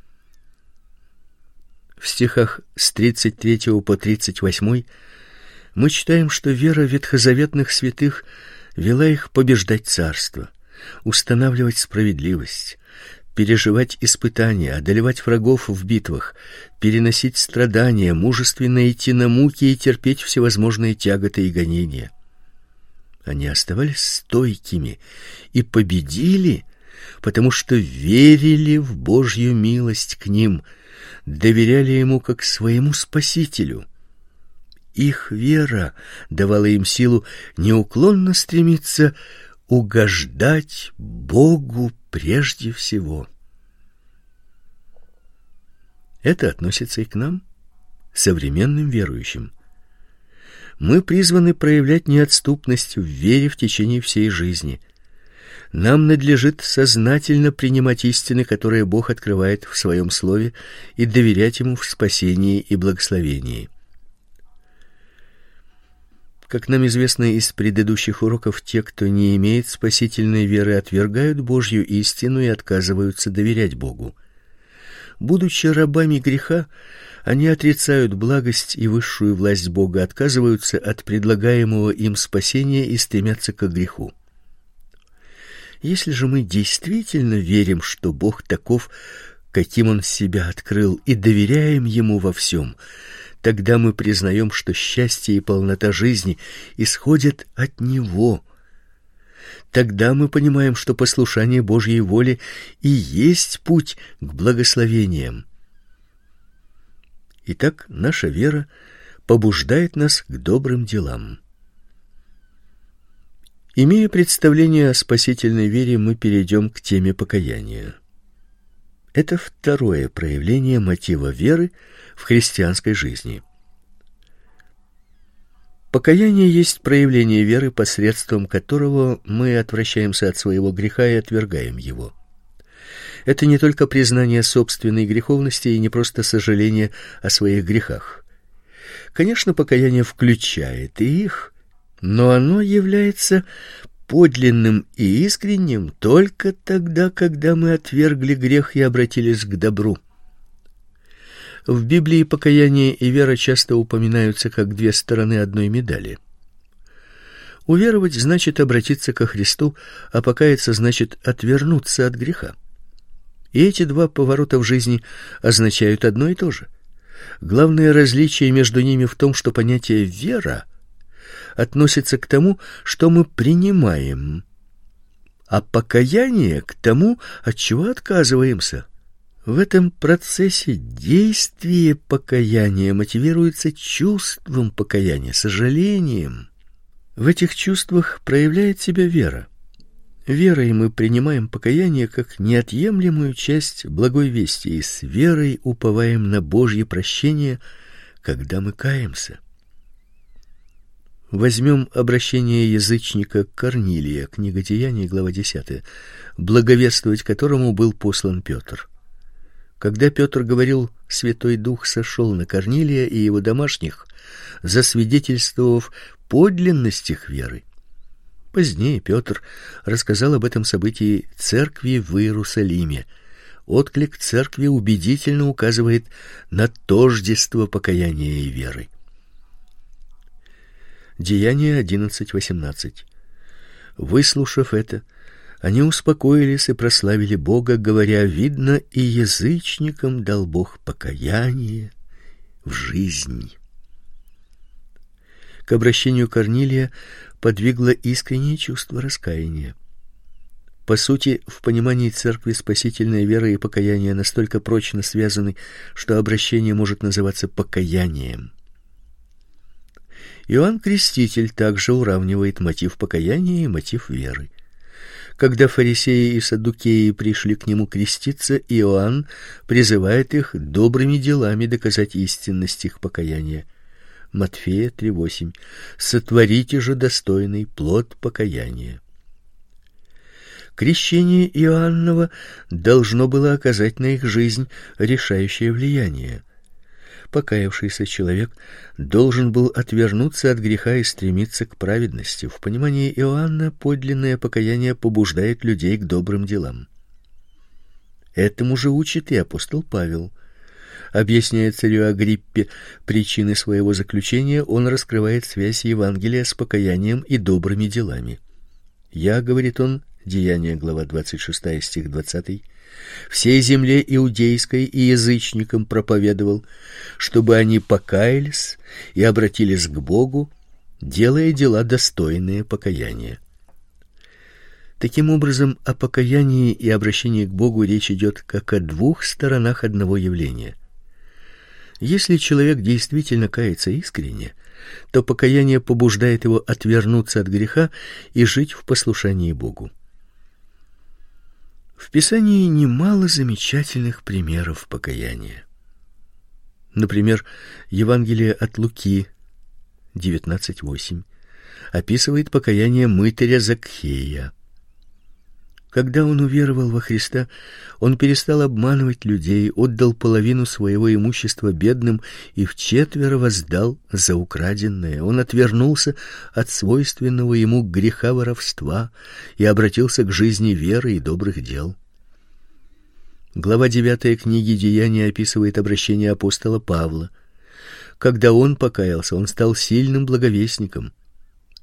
В стихах с тридцать третьего по тридцать восьмой мы читаем, что вера ветхозаветных святых вела их побеждать царство, устанавливать справедливость, переживать испытания, одолевать врагов в битвах, переносить страдания, мужественно идти на муки и терпеть всевозможные тяготы и гонения. Они оставались стойкими и победили, потому что верили в Божью милость к ним, доверяли ему как своему Спасителю. Их вера давала им силу неуклонно стремиться угождать Богу прежде всего. Это относится и к нам, современным верующим. Мы призваны проявлять неотступность в вере в течение всей жизни. Нам надлежит сознательно принимать истины, которые Бог открывает в Своем Слове, и доверять Ему в спасении и благословении. Как нам известно из предыдущих уроков, те, кто не имеет спасительной веры, отвергают Божью истину и отказываются доверять Богу. Будучи рабами греха, они отрицают благость и высшую власть Бога, отказываются от предлагаемого им спасения и стремятся к греху. Если же мы действительно верим, что Бог таков, каким Он себя открыл, и доверяем Ему во всем, тогда мы признаем, что счастье и полнота жизни исходят от Него. Тогда мы понимаем, что послушание Божьей воле и есть путь к благословениям. Итак, наша вера побуждает нас к добрым делам. Имея представление о спасительной вере, мы перейдем к теме покаяния. Это второе проявление мотива веры в христианской жизни. Покаяние есть проявление веры, посредством которого мы отвращаемся от своего греха и отвергаем его. Это не только признание собственной греховности и не просто сожаление о своих грехах. Конечно, покаяние включает и их, но оно является подлинным и искренним только тогда, когда мы отвергли грех и обратились к добру. В Библии покаяние и вера часто упоминаются как две стороны одной медали. Уверовать значит обратиться ко Христу, а покаяться значит отвернуться от греха. И эти два поворота в жизни означают одно и то же. Главное различие между ними в том, что понятие «вера» относится к тому, что мы принимаем, а покаяние — к тому, от чего отказываемся. В этом процессе действие покаяния мотивируется чувством покаяния, сожалением. В этих чувствах проявляет себя вера. Верой мы принимаем покаяние как неотъемлемую часть благой вести и с верой уповаем на Божье прощение, когда мы каемся. Возьмем обращение язычника Корнилия, книга Деяний, глава десятая, благовествовать которому был послан Петр. Когда Петр говорил, Святой Дух сошел на Корнилия и его домашних, засвидетельствовав подлинность их веры. Позднее Петр рассказал об этом событии церкви в Иерусалиме. Отклик церкви убедительно указывает на тождество покаяния и веры. Деяния одиннадцать восемнадцать. Выслушав это, они успокоились и прославили Бога, говоря: видно, и язычникам дал Бог покаяние в жизнь. К обращению Корнилия подвигло искреннее чувство раскаяния. По сути, в понимании церкви спасительная вера и покаяние настолько прочно связаны, что обращение может называться покаянием. Иоанн Креститель также уравнивает мотив покаяния и мотив веры. Когда фарисеи и саддукеи пришли к нему креститься, Иоанн призывает их добрыми делами доказать истинность их покаяния. Матфея три восемь. «Сотворите же достойный плод покаяния». Крещение Иоанново должно было оказать на их жизнь решающее влияние. Покаявшийся человек должен был отвернуться от греха и стремиться к праведности. В понимании Иоанна подлинное покаяние побуждает людей к добрым делам. Этому же учит и апостол Павел. Объясняя царю Агриппе причины своего заключения, он раскрывает связь Евангелия с покаянием и добрыми делами. «Я, — говорит он, Деяния, глава двадцать шестая, стих двадцатый, — всей земле иудейской и язычникам проповедовал, чтобы они покаялись и обратились к Богу, делая дела достойные покаяния». Таким образом, о покаянии и обращении к Богу речь идет как о двух сторонах одного явления. Если человек действительно кается искренне, то покаяние побуждает его отвернуться от греха и жить в послушании Богу. В Писании немало замечательных примеров покаяния. Например, Евангелие от Луки девятнадцать восемь описывает покаяние мытаря Закхея. Когда он уверовал во Христа, он перестал обманывать людей, отдал половину своего имущества бедным и вчетверо воздал за украденное. Он отвернулся от свойственного ему греха воровства и обратился к жизни веры и добрых дел. Глава девятая книги Деяний описывает обращение апостола Павла. Когда он покаялся, он стал сильным благовестником.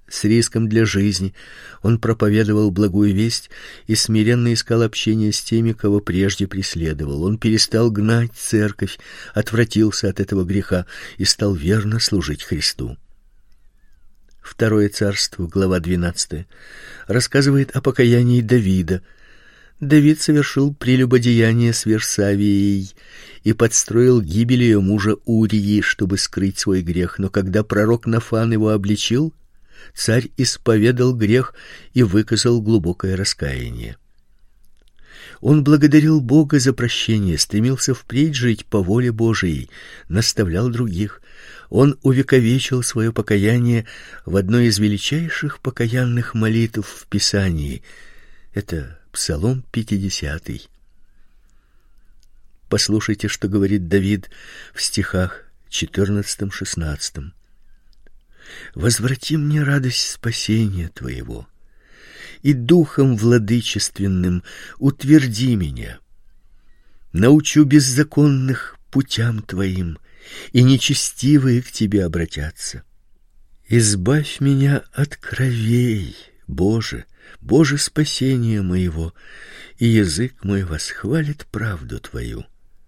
С риском для жизни он проповедовал благую весть и смиренно искал общения с теми, кого прежде преследовал. Он перестал гнать церковь, отвратился от этого греха и стал верно служить Христу. Второе царство, глава двенадцатая, рассказывает о покаянии Давида. Давид совершил прелюбодеяние с Версавией и подстроил гибель ее мужа Урии, чтобы скрыть свой грех. Но когда пророк Нафан его обличил, царь исповедал грех и выказал глубокое раскаяние. Он благодарил Бога за прощение, стремился впредь жить по воле Божией, наставлял других. Он увековечил свое покаяние в одной из величайших покаянных молитв в Писании. Это Псалом пятидесятый. Послушайте, что говорит Давид в стихах четырнадцатом-шестнадцатом. «Возврати мне радость спасения Твоего, и духом владычественным утверди меня. Научу беззаконных путям Твоим, и нечестивые к Тебе обратятся. Избавь меня от кровей, Боже, Боже спасения моего, и язык мой восхвалит правду Твою».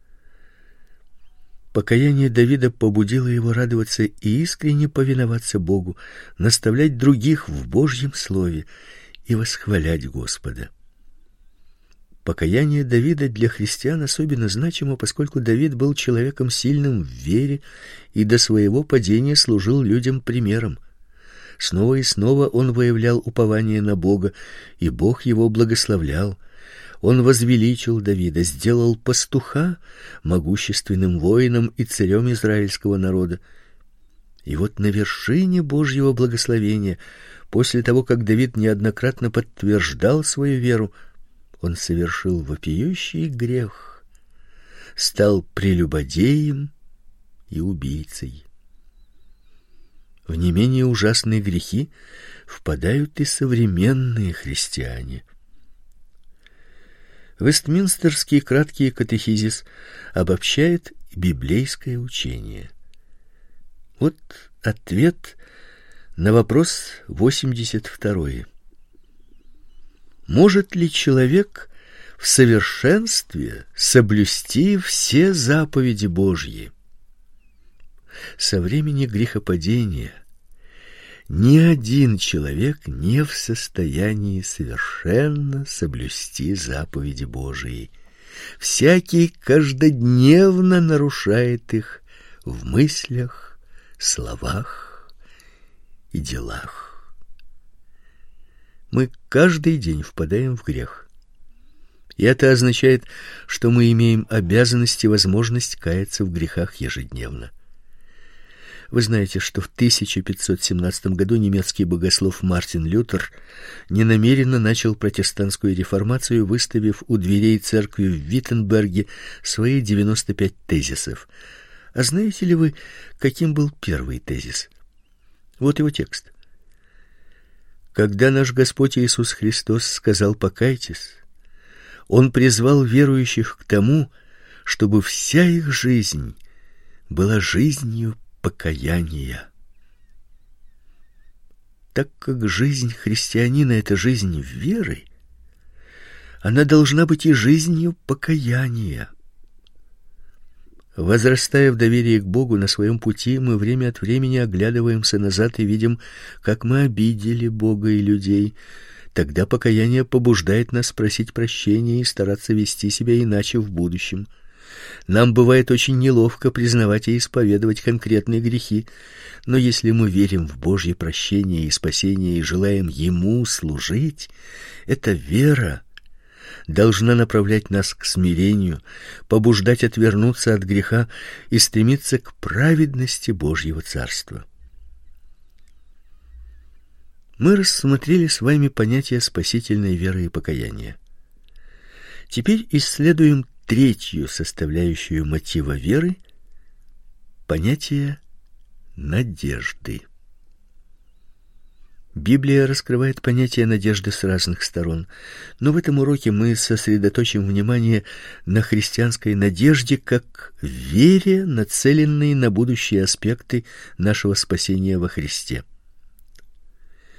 Покаяние Давида побудило его радоваться и искренне повиноваться Богу, наставлять других в Божьем слове и восхвалять Господа. Покаяние Давида для христиан особенно значимо, поскольку Давид был человеком сильным в вере и до своего падения служил людям примером. Снова и снова он выявлял упование на Бога, и Бог его благословлял. Он возвеличил Давида, сделал пастуха могущественным воином и царем израильского народа. И вот на вершине Божьего благословения, после того, как Давид неоднократно подтверждал свою веру, он совершил вопиющий грех, стал прелюбодеем и убийцей. В не менее ужасные грехи впадают и современные христиане. Вестминстерский краткий катехизис обобщает библейское учение. Вот ответ на вопрос восемьдесят второй. Может ли человек в совершенстве соблюсти все заповеди Божьи? Со времени грехопадения ни один человек не в состоянии совершенно соблюсти заповеди Божии. Всякий каждодневно нарушает их в мыслях, словах и делах. Мы каждый день впадаем в грех. И это означает, что мы имеем обязанность и возможность каяться в грехах ежедневно. Вы знаете, что в тысяча пятьсот семнадцатом году немецкий богослов Мартин Лютер ненамеренно начал протестантскую реформацию, выставив у дверей церкви в Виттенберге свои девяносто пять тезисов. А знаете ли вы, каким был первый тезис? Вот его текст. Когда наш Господь Иисус Христос сказал «покайтесь», Он призвал верующих к тому, чтобы вся их жизнь была жизнью покаяния. Так как жизнь христианина — это жизнь веры, она должна быть и жизнью покаяния. Возрастая в доверии к Богу на своем пути, мы время от времени оглядываемся назад и видим, как мы обидели Бога и людей. Тогда покаяние побуждает нас просить прощения и стараться вести себя иначе в будущем. Нам бывает очень неловко признавать и исповедовать конкретные грехи, но если мы верим в Божье прощение и спасение и желаем Ему служить, эта вера должна направлять нас к смирению, побуждать отвернуться от греха и стремиться к праведности Божьего Царства. Мы рассмотрели с вами понятия спасительной веры и покаяния. Теперь исследуем третью составляющую мотива веры — понятие надежды. Библия раскрывает понятие надежды с разных сторон, но в этом уроке мы сосредоточим внимание на христианской надежде как вере, нацеленной на будущие аспекты нашего спасения во Христе.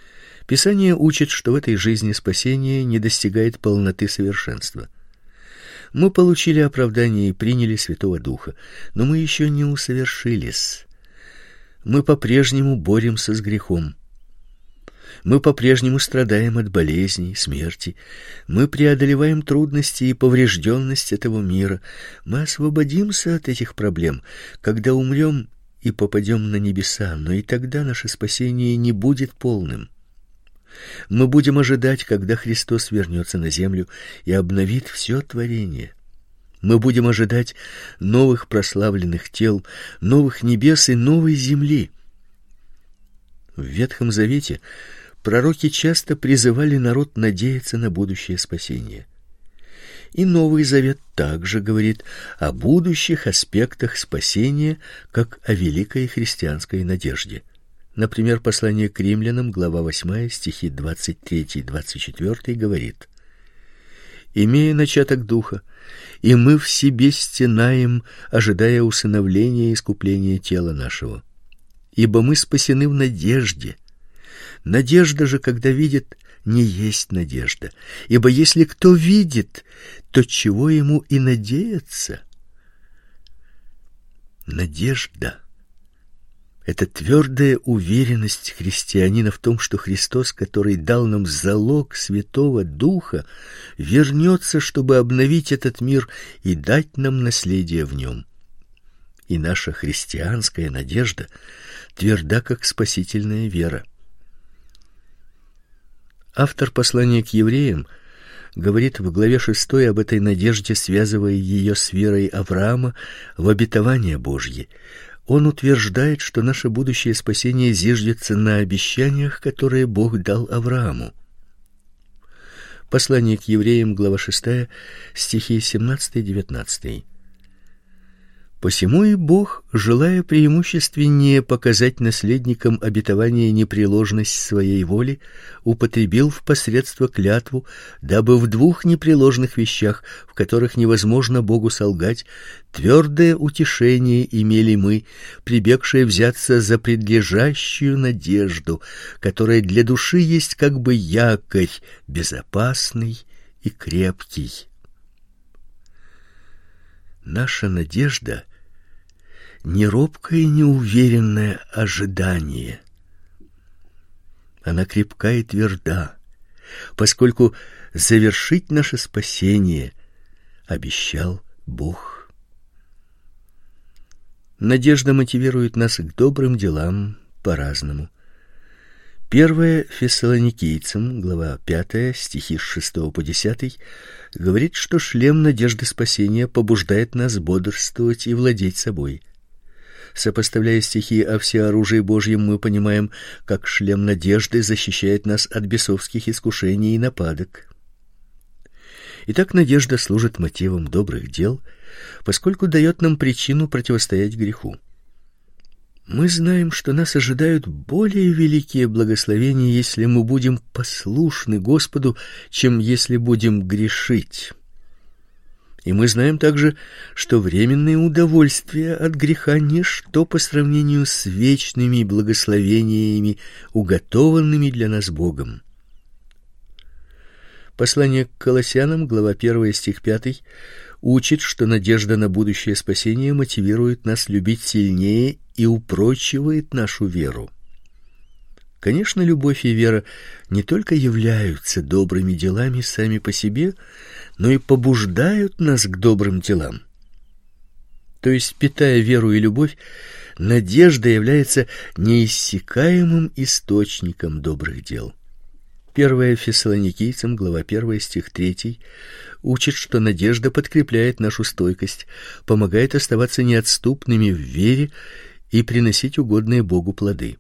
Писание учит, что в этой жизни спасение не достигает полноты совершенства. Мы получили оправдание и приняли Святого Духа, но мы еще не усовершились. Мы по-прежнему боремся с грехом. Мы по-прежнему страдаем от болезней, смерти. Мы преодолеваем трудности и поврежденность этого мира. Мы освободимся от этих проблем, когда умрем и попадем на небеса, но и тогда наше спасение не будет полным. Мы будем ожидать, когда Христос вернется на землю и обновит все творение. Мы будем ожидать новых прославленных тел, новых небес и новой земли. В Ветхом Завете пророки часто призывали народ надеяться на будущее спасение. И Новый Завет также говорит о будущих аспектах спасения, как о великой христианской надежде. Например, послание к Римлянам, глава восьмая, стихи двадцать три двадцать четыре говорит: «Имея начаток духа, и мы в себе стенаем, ожидая усыновления и искупления тела нашего. Ибо мы спасены в надежде. Надежда же, когда видит, не есть надежда. Ибо если кто видит, то чего ему и надеяться?» Надежда — это твердая уверенность христианина в том, что Христос, который дал нам залог Святого Духа, вернется, чтобы обновить этот мир и дать нам наследие в нем. И наша христианская надежда тверда, как спасительная вера. Автор послания к евреям говорит в главе шестой об этой надежде, связывая ее с верой Авраама в обетование Божье. Он утверждает, что наше будущее спасение зиждется на обещаниях, которые Бог дал Аврааму. Послание к евреям, глава шестая, стихи семнадцатый-девятнадцатый. «Посему и Бог, желая преимущественнее показать наследникам обетования непреложность своей воли, употребил в посредство клятву, дабы в двух непреложных вещах, в которых невозможно Богу солгать, твердое утешение имели мы, прибегшие взяться за предлежащую надежду, которая для души есть как бы якорь, безопасный и крепкий». Наша надежда — не робкое и неуверенное ожидание. Она крепка и тверда, поскольку завершить наше спасение обещал Бог. Надежда мотивирует нас к добрым делам по-разному. Первое Фессалоникийцам, глава пятая, стихи с шестого по десятый, говорит, что шлем надежды спасения побуждает нас бодрствовать и владеть собой. Сопоставляя стихи о всеоружии Божьем, мы понимаем, как шлем надежды защищает нас от бесовских искушений и нападок. Итак, надежда служит мотивом добрых дел, поскольку дает нам причину противостоять греху. Мы знаем, что нас ожидают более великие благословения, если мы будем послушны Господу, чем если будем грешить. И мы знаем также, что временные удовольствия от греха ничто по сравнению с вечными благословениями, уготованными для нас Богом. Послание к Колоссянам, глава первая, стих пятый, учит, что надежда на будущее спасение мотивирует нас любить сильнее и упрочивает нашу веру. Конечно, любовь и вера не только являются добрыми делами сами по себе, но и побуждают нас к добрым делам. То есть, питая веру и любовь, надежда является неиссякаемым источником добрых дел. Первое Фессалоникийцам, глава первая, стих третий, учит, что надежда подкрепляет нашу стойкость, помогает оставаться неотступными в вере и приносить угодные Богу плоды.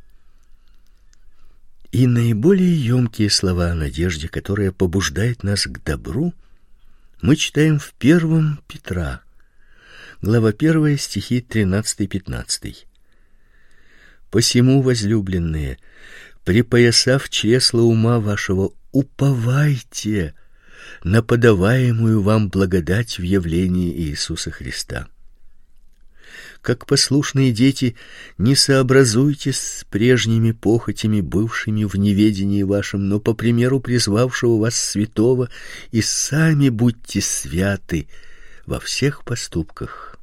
И наиболее емкие слова о надежде, которая побуждает нас к добру, мы читаем в первом Петра, глава первая, стихи тринадцатый-пятнадцатый. «Посему, возлюбленные, припоясав чресла ума вашего, уповайте на подаваемую вам благодать в явлении Иисуса Христа. Как послушные дети, не сообразуйтесь с прежними похотями, бывшими в неведении вашем, но по примеру призвавшего вас святого, и сами будьте святы во всех поступках.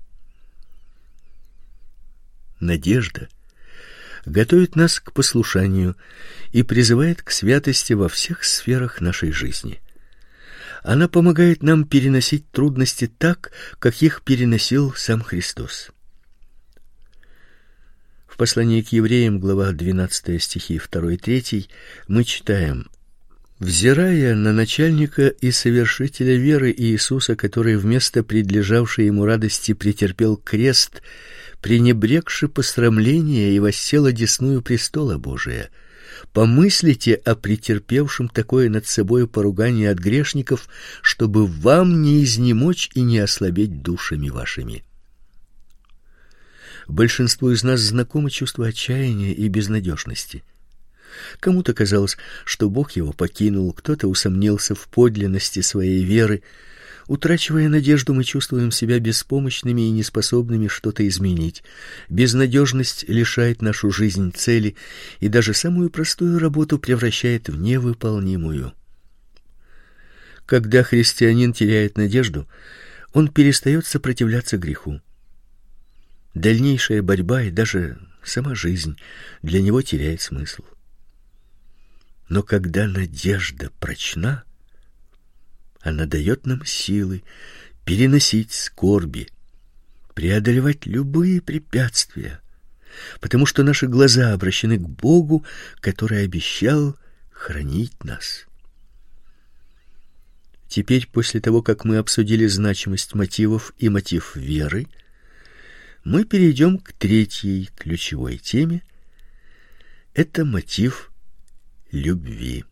Надежда готовит нас к послушанию и призывает к святости во всех сферах нашей жизни. Она помогает нам переносить трудности так, как их переносил сам Христос. В послании к евреям, глава двенадцатая, стихи два-три, мы читаем: «Взирая на начальника и совершителя веры Иисуса, который вместо предлежавшей ему радости претерпел крест, пренебрегши посрамление и воссел одесную престола Божия, помыслите о претерпевшем такое над собою поругание от грешников, чтобы вам не изнемочь и не ослабеть душами вашими». Большинству из нас знакомо чувство отчаяния и безнадежности. Кому-то казалось, что Бог его покинул, кто-то усомнился в подлинности своей веры. Утрачивая надежду, мы чувствуем себя беспомощными и неспособными что-то изменить. Безнадежность лишает нашу жизнь цели и даже самую простую работу превращает в невыполнимую. Когда христианин теряет надежду, он перестает сопротивляться греху. Дальнейшая борьба и даже сама жизнь для него теряет смысл. Но когда надежда прочна, она дает нам силы переносить скорби, преодолевать любые препятствия, потому что наши глаза обращены к Богу, который обещал хранить нас. Теперь, после того, как мы обсудили значимость мотивов и мотив веры, мы перейдем к третьей ключевой теме. Это мотив любви.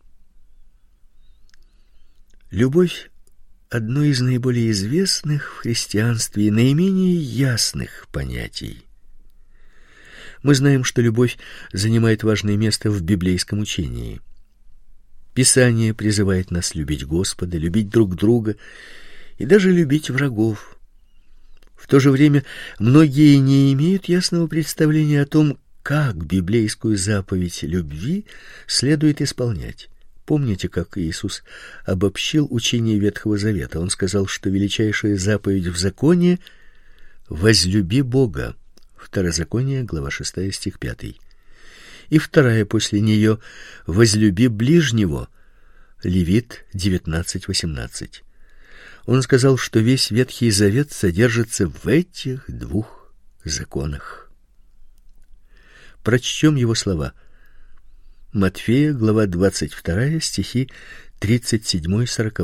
Любовь — одно из наиболее известных в христианстве и наименее ясных понятий. Мы знаем, что любовь занимает важное место в библейском учении. Писание призывает нас любить Господа, любить друг друга и даже любить врагов. В то же время многие не имеют ясного представления о том, как библейскую заповедь любви следует исполнять. Помните, как Иисус обобщил учение Ветхого Завета? Он сказал, что величайшая заповедь в законе — возлюби Бога. Второзаконие, глава шестая, стих пятый. И вторая после нее — возлюби ближнего. Левит девятнадцать, восемнадцать. Он сказал, что весь Ветхий Завет содержится в этих двух законах. Прочтем его слова. Матфея, глава двадцать вторая, стихи тридцать семь сорок.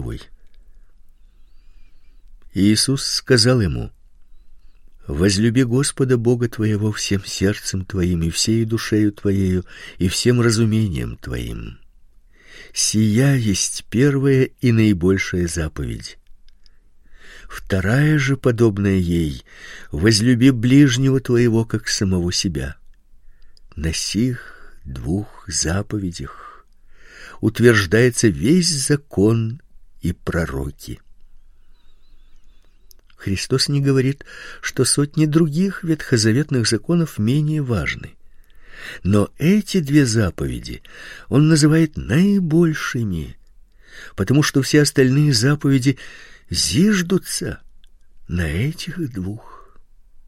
Иисус сказал ему: «Возлюби Господа Бога твоего всем сердцем твоим и всей душею твоею и всем разумением твоим. Сия есть первая и наибольшая заповедь. Вторая же, подобная ей: возлюби ближнего твоего, как самого себя. На сих двух заповедях утверждается весь закон и пророки». Христос не говорит, что сотни других ветхозаветных законов менее важны. Но эти две заповеди он называет наибольшими, потому что все остальные заповеди зиждутся на этих двух.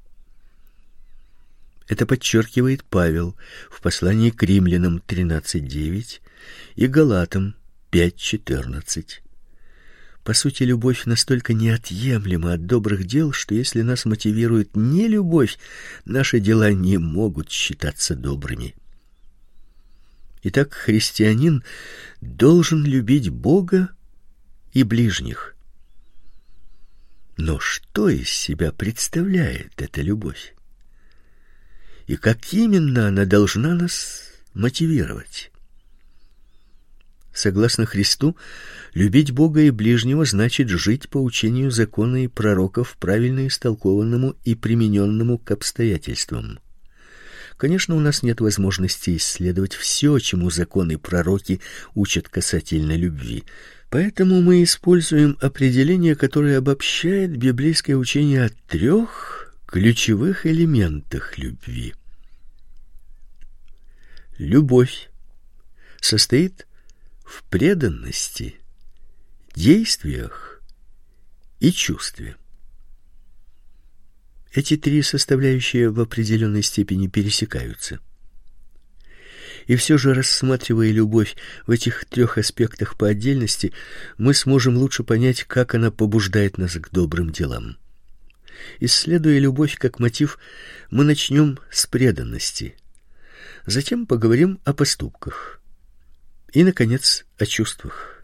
Это подчеркивает Павел в послании к Римлянам тринадцать девять и Галатам пять четырнадцать. По сути, любовь настолько неотъемлема от добрых дел, что если нас мотивирует не любовь, наши дела не могут считаться добрыми. Итак, христианин должен любить Бога и ближних. Но что из себя представляет эта любовь? И как именно она должна нас мотивировать? Согласно Христу, любить Бога и ближнего значит жить по учению закона и пророков, правильно истолкованному и примененному к обстоятельствам. Конечно, у нас нет возможности исследовать все, чему законы и пророки учат касательно любви. Поэтому мы используем определение, которое обобщает библейское учение о трех ключевых элементах любви. Любовь состоит в преданности, действиях и чувстве. Эти три составляющие в определенной степени пересекаются. И все же, рассматривая любовь в этих трех аспектах по отдельности, мы сможем лучше понять, как она побуждает нас к добрым делам. Исследуя любовь как мотив, мы начнем с преданности. Затем поговорим о поступках. И, наконец, о чувствах.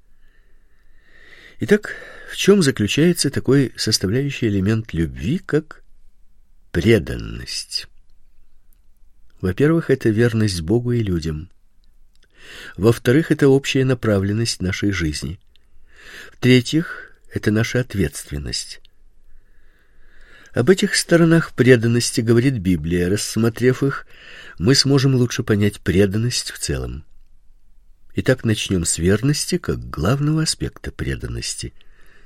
Итак, в чем заключается такой составляющий элемент любви, как преданность? Во-первых, это верность Богу и людям. Во-вторых, это общая направленность нашей жизни. В-третьих, это наша ответственность. Об этих сторонах преданности говорит Библия. Рассмотрев их, мы сможем лучше понять преданность в целом. Итак, начнем с верности как главного аспекта преданности.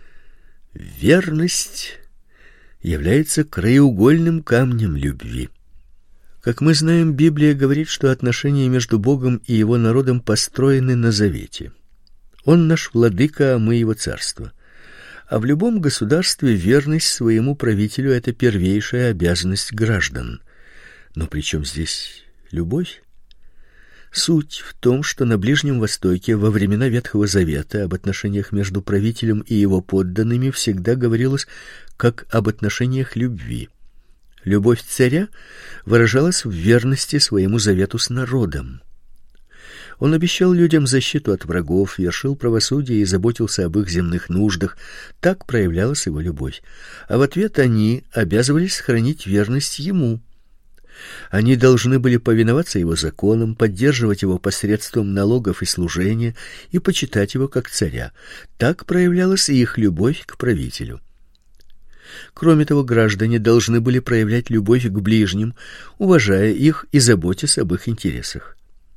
Верность является краеугольным камнем любви. Как мы знаем, Библия говорит, что отношения между Богом и его народом построены на завете. Он наш владыка, а мы его царство. А в любом государстве верность своему правителю — это первейшая обязанность граждан. Но при чем здесь любовь? Суть в том, что на Ближнем Востоке во времена Ветхого Завета об отношениях между правителем и его подданными всегда говорилось как об отношениях любви. Любовь царя выражалась в верности своему завету с народом. Он обещал людям защиту от врагов, вершил правосудие и заботился об их земных нуждах. Так проявлялась его любовь. А в ответ они обязывались сохранить верность ему. Они должны были повиноваться его законам, поддерживать его посредством налогов и служения и почитать его как царя. Так проявлялась и их любовь к правителю. Кроме того, граждане должны были проявлять любовь к ближним, уважая их и заботясь об их интересах.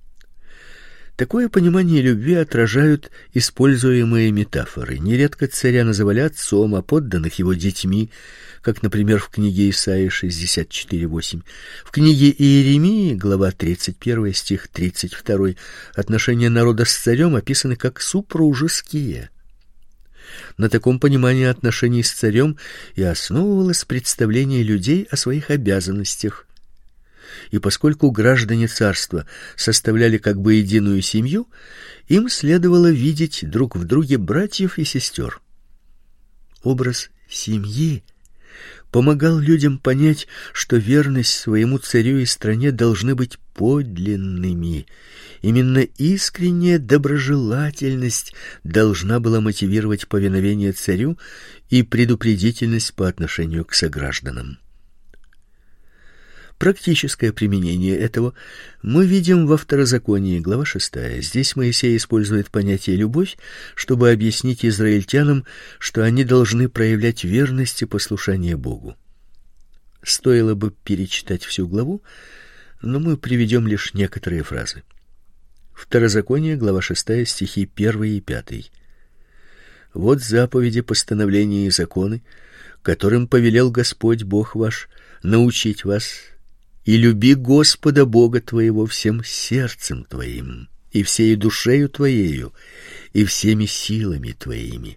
Такое понимание любви отражают используемые метафоры. Нередко царя называли отцом, а подданных его детьми, как, например, в книге Исаии шестьдесят четыре восемь. В книге Иеремии, глава тридцать один, стих тридцать два, отношения народа с царем описаны как супружеские. На таком понимании отношений с царем и основывалось представление людей о своих обязанностях. И поскольку граждане царства составляли как бы единую семью, им следовало видеть друг в друге братьев и сестер. Образ семьи помогал людям понять, что верность своему царю и стране должны быть подлинными. Именно искренняя доброжелательность должна была мотивировать повиновение царю и предупредительность по отношению к согражданам. Практическое применение этого мы видим во Второзаконии, глава шестая. Здесь Моисей использует понятие «любовь», чтобы объяснить израильтянам, что они должны проявлять верность и послушание Богу. Стоило бы перечитать всю главу, но мы приведем лишь некоторые фразы. Второзаконие, глава шестая, стихи первый и пятый. «Вот заповеди, постановления и законы, которым повелел Господь Бог ваш научить вас, и люби Господа Бога твоего всем сердцем твоим, и всею душею твоею, и всеми силами твоими».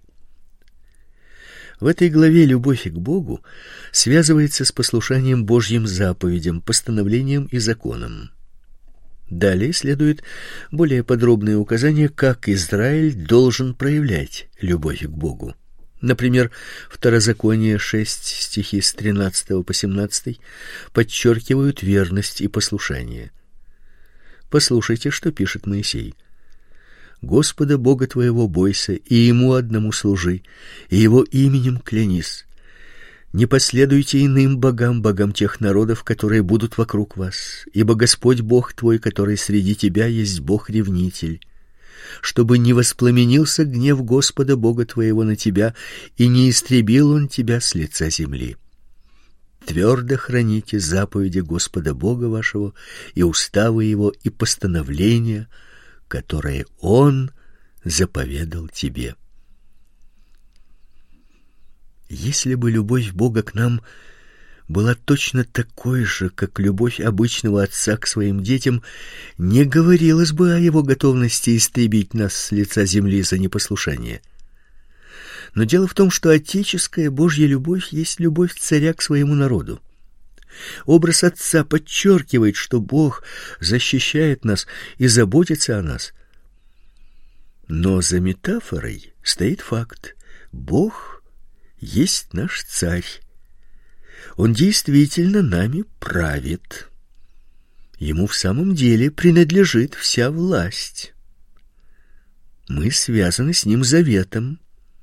В этой главе любовь к Богу связывается с послушанием Божьим заповедям, постановлениям и законам. Далее следует более подробные указания, как Израиль должен проявлять любовь к Богу. Например, Второзаконие шесть, стихи с тринадцатого по семнадцатый подчеркивают верность и послушание. Послушайте, что пишет Моисей. «Господа Бога твоего бойся, и Ему одному служи, и Его именем клянись. Не последуйте иным богам, богам тех народов, которые будут вокруг вас, ибо Господь Бог твой, который среди тебя, есть Бог-ревнитель, чтобы не воспламенился гнев Господа Бога твоего на тебя, и не истребил Он тебя с лица земли. Твердо храните заповеди Господа Бога вашего, и уставы Его, и постановления, которые Он заповедал тебе». Если бы любовь Бога к нам была точно такой же, как любовь обычного отца к своим детям, не говорилось бы о его готовности истребить нас с лица земли за непослушание. Но дело в том, что отеческая Божья любовь есть любовь царя к своему народу. Образ отца подчеркивает, что Бог защищает нас и заботится о нас. Но за метафорой стоит факт: Бог есть наш царь. Он действительно нами правит. Ему в самом деле принадлежит вся власть. Мы связаны с ним заветом.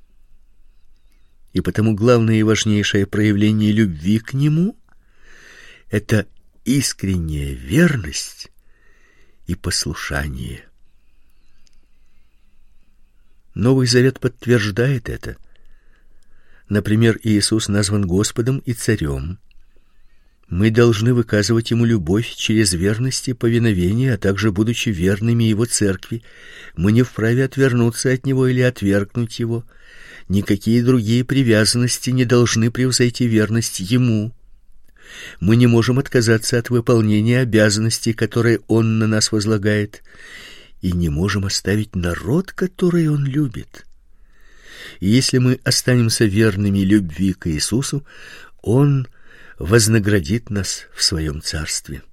И потому главное и важнейшее проявление любви к нему — это искренняя верность и послушание. Новый Завет подтверждает это. Например, Иисус назван Господом и Царем. Мы должны выказывать Ему любовь через верность и повиновение, а также, будучи верными Его Церкви, мы не вправе отвернуться от Него или отвергнуть Его. Никакие другие привязанности не должны превзойти верность Ему. Мы не можем отказаться от выполнения обязанностей, которые Он на нас возлагает, и не можем оставить народ, который Он любит. И если мы останемся верными любви к Иисусу, Он вознаградит нас в Своем Царстве.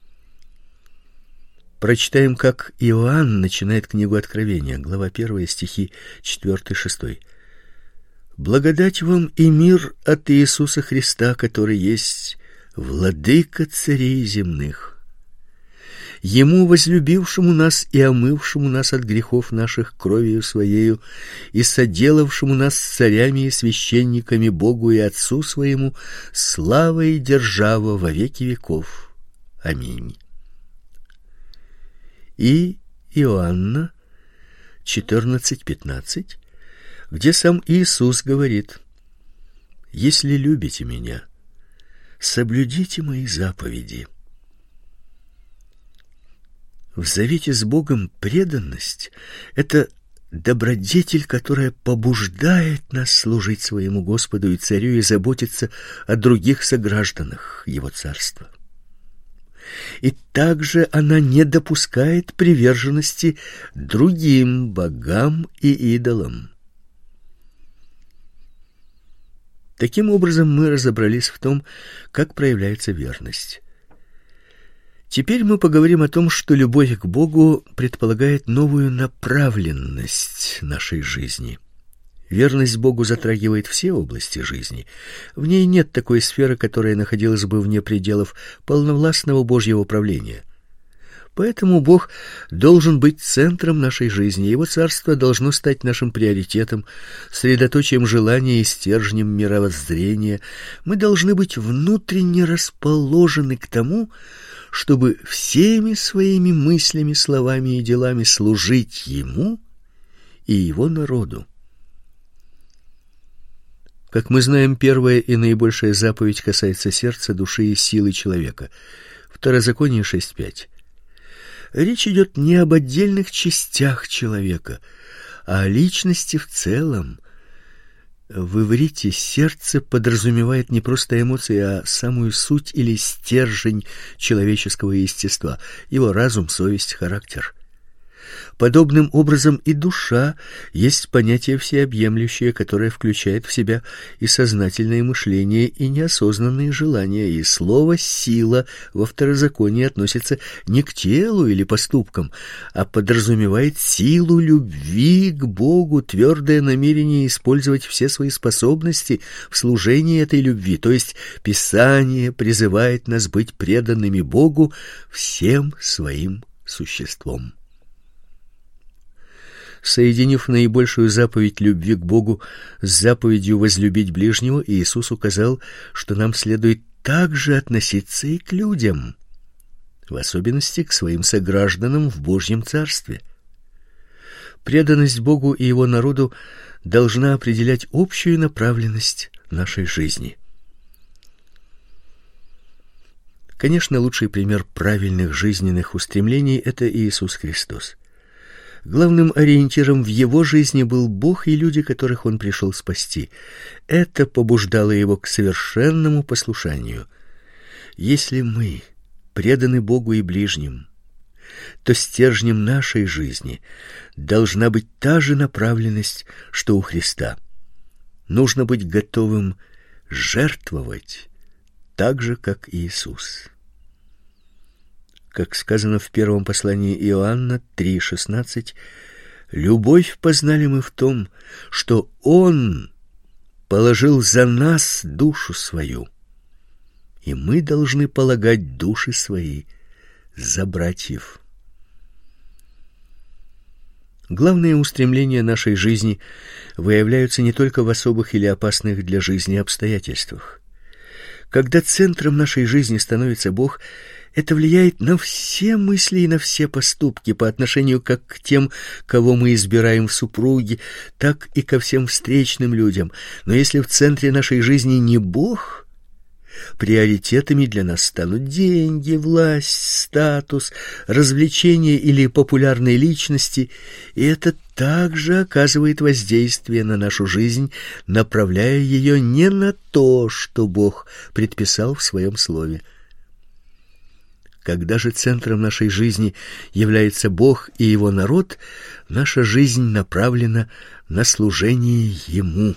Прочитаем, как Иоанн начинает книгу Откровения, глава первая, стихи четыре-шесть. «Благодать вам и мир от Иисуса Христа, который есть Владыка царей земных. Ему, возлюбившему нас и омывшему нас от грехов наших кровью Своею, и соделавшему нас царями и священниками Богу и Отцу Своему, слава и держава во веки веков. Аминь». И Иоанна четырнадцать пятнадцать, где сам Иисус говорит: «Если любите меня, соблюдите мои заповеди». В завете с Богом преданность — это добродетель, которая побуждает нас служить своему Господу и Царю и заботиться о других согражданах Его Царства. И также она не допускает приверженности другим богам и идолам. Таким образом, мы разобрались в том, как проявляется верность. Теперь мы поговорим о том, что любовь к Богу предполагает новую направленность нашей жизни. Верность Богу затрагивает все области жизни. В ней нет такой сферы, которая находилась бы вне пределов полновластного Божьего правления. Поэтому Бог должен быть центром нашей жизни. Его царство должно стать нашим приоритетом, средоточием желания и стержнем мировоззрения. Мы должны быть внутренне расположены к тому, чтобы всеми своими мыслями, словами и делами служить Ему и Его народу. Как мы знаем, первая и наибольшая заповедь касается сердца, души и силы человека. Второзаконие шесть пять. Речь идет не об отдельных частях человека, а о личности в целом. В иврите сердце подразумевает не просто эмоции, а самую суть или стержень человеческого естества, его разум, совесть, характер. Подобным образом и душа есть понятие всеобъемлющее, которое включает в себя и сознательное мышление, и неосознанные желания, и слово «сила» во Второзаконии относится не к телу или поступкам, а подразумевает силу любви к Богу, твердое намерение использовать все свои способности в служении этой любви, то есть Писание призывает нас быть преданными Богу всем своим существом. Соединив наибольшую заповедь любви к Богу с заповедью возлюбить ближнего, Иисус указал, что нам следует также относиться и к людям, в особенности к своим согражданам в Божьем Царстве. Преданность Богу и Его народу должна определять общую направленность нашей жизни. Конечно, лучший пример правильных жизненных устремлений — это Иисус Христос. Главным ориентиром в его жизни был Бог и люди, которых он пришел спасти. Это побуждало его к совершенному послушанию. Если мы преданы Богу и ближним, то стержнем нашей жизни должна быть та же направленность, что у Христа. Нужно быть готовым жертвовать так же, как Иисус. Как сказано в первом послании Иоанна три шестнадцать, любовь познали мы в том, что Он положил за нас душу свою, и мы должны полагать души свои за братьев. Главные устремления нашей жизни выявляются не только в особых или опасных для жизни обстоятельствах. Когда центром нашей жизни становится Бог, это влияет на все мысли и на все поступки по отношению как к тем, кого мы избираем в супруги, так и ко всем встречным людям. Но если в центре нашей жизни не Бог, приоритетами для нас станут деньги, власть, статус, развлечения или популярные личности, и это также оказывает воздействие на нашу жизнь, направляя ее не на то, что Бог предписал в своем слове. Когда же центром нашей жизни является Бог и Его народ, наша жизнь направлена на служение Ему.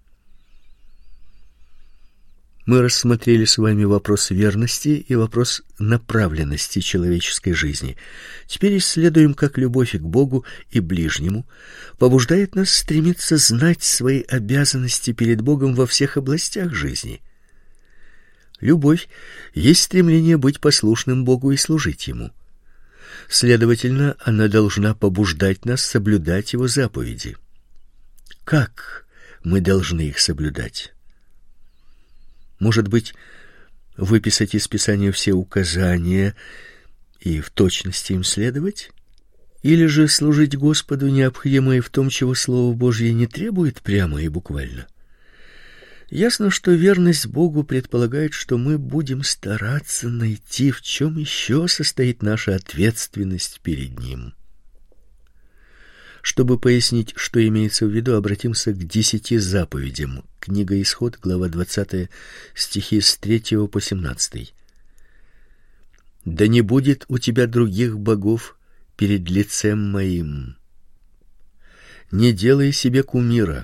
Мы рассмотрели с вами вопрос верности и вопрос направленности человеческой жизни. Теперь исследуем, как любовь к Богу и ближнему побуждает нас стремиться знать свои обязанности перед Богом во всех областях жизни. Любовь есть стремление быть послушным Богу и служить Ему. Следовательно, она должна побуждать нас соблюдать Его заповеди. Как мы должны их соблюдать? Может быть, выписать из Писания все указания и в точности им следовать? Или же служить Господу необходимо и в том, чего Слово Божье не требует прямо и буквально? Ясно, что верность Богу предполагает, что мы будем стараться найти, в чем еще состоит наша ответственность перед Ним. Чтобы пояснить, что имеется в виду, обратимся к десяти заповедям. Книга Исход, глава двадцатая, стихи с третьего по семнадцатый. «Да не будет у тебя других богов перед лицем моим. Не делай себе кумира.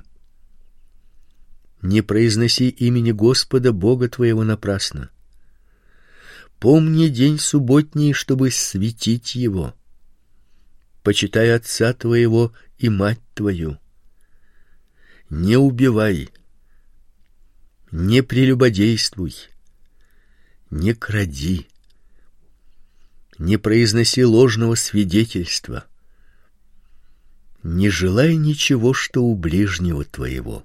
Не произноси имени Господа Бога твоего напрасно. Помни день субботний, чтобы светить его. Почитай отца твоего и мать твою. Не убивай, не прелюбодействуй, не кради, не произноси ложного свидетельства, не желай ничего, что у ближнего твоего».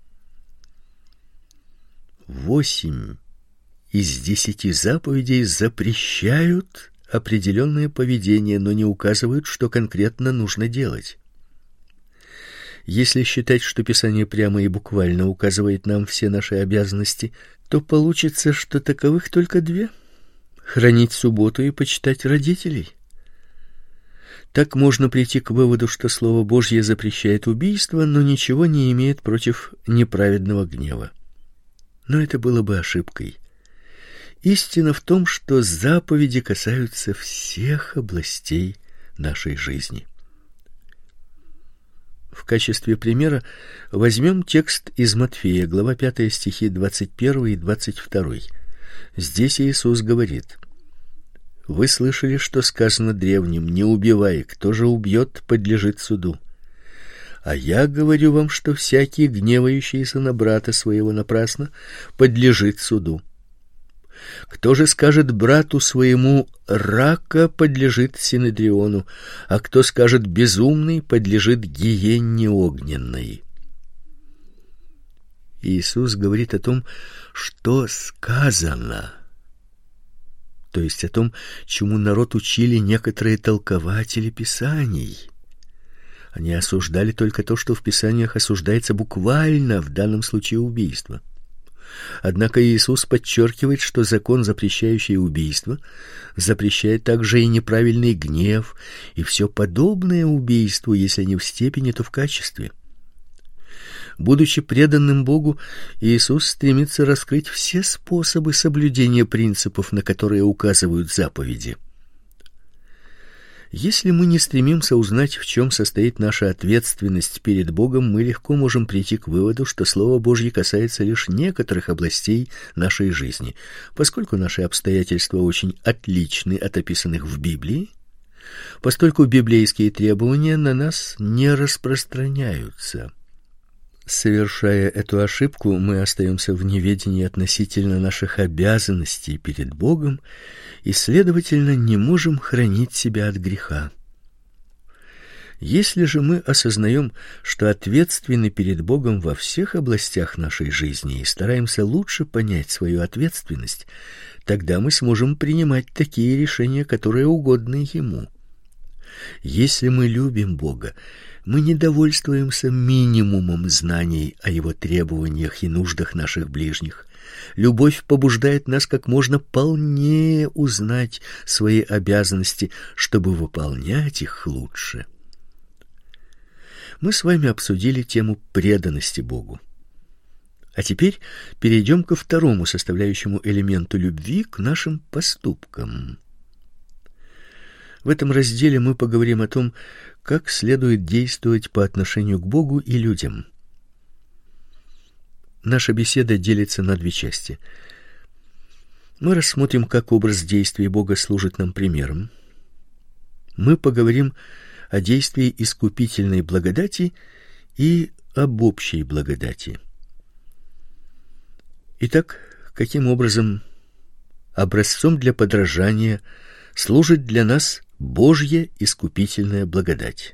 Восемь из десяти заповедей запрещают определенное поведение, но не указывают, что конкретно нужно делать. Если считать, что Писание прямо и буквально указывает нам все наши обязанности, то получится, что таковых только две: хранить субботу и почитать родителей. Так можно прийти к выводу, что Слово Божье запрещает убийство, но ничего не имеет против неправедного гнева. Но это было бы ошибкой. Истина в том, что заповеди касаются всех областей нашей жизни. В качестве примера возьмем текст из Матфея, глава пятая, стихи двадцать первый и двадцать второй. Здесь Иисус говорит: «Вы слышали, что сказано древним: не убивай, кто же убьет, подлежит суду. А я говорю вам, что всякий, гневающийся на брата своего напрасно, подлежит суду. Кто же скажет брату своему: рака, подлежит синедриону, а кто скажет: безумный, подлежит гиенне огненной». Иисус говорит о том, что сказано, то есть о том, чему народ учили некоторые толкователи Писаний. Они осуждали только то, что в Писаниях осуждается буквально, в данном случае убийство. Однако Иисус подчеркивает, что закон, запрещающий убийство, запрещает также и неправильный гнев и все подобное убийству, если не в степени, то в качестве. Будучи преданным Богу, Иисус стремится раскрыть все способы соблюдения принципов, на которые указывают заповеди. Если мы не стремимся узнать, в чем состоит наша ответственность перед Богом, мы легко можем прийти к выводу, что Слово Божье касается лишь некоторых областей нашей жизни. Поскольку наши обстоятельства очень отличны от описанных в Библии, постольку библейские требования на нас не распространяются. Совершая эту ошибку, мы остаемся в неведении относительно наших обязанностей перед Богом и, следовательно, не можем хранить себя от греха. Если же мы осознаем, что ответственны перед Богом во всех областях нашей жизни и стараемся лучше понять свою ответственность, тогда мы сможем принимать такие решения, которые угодны Ему. Если мы любим Бога, мы не довольствуемся минимумом знаний о Его требованиях и нуждах наших ближних. Любовь побуждает нас как можно полнее узнать свои обязанности, чтобы выполнять их лучше. Мы с вами обсудили тему преданности Богу. А теперь перейдем ко второму составляющему элементу любви, к нашим поступкам. В этом разделе мы поговорим о том, как следует действовать по отношению к Богу и людям. Наша беседа делится на две части. Мы рассмотрим, как образ действий Бога служит нам примером. Мы поговорим о действии искупительной благодати и об общей благодати. Итак, каким образом образцом для подражания служит для нас Божья искупительная благодать?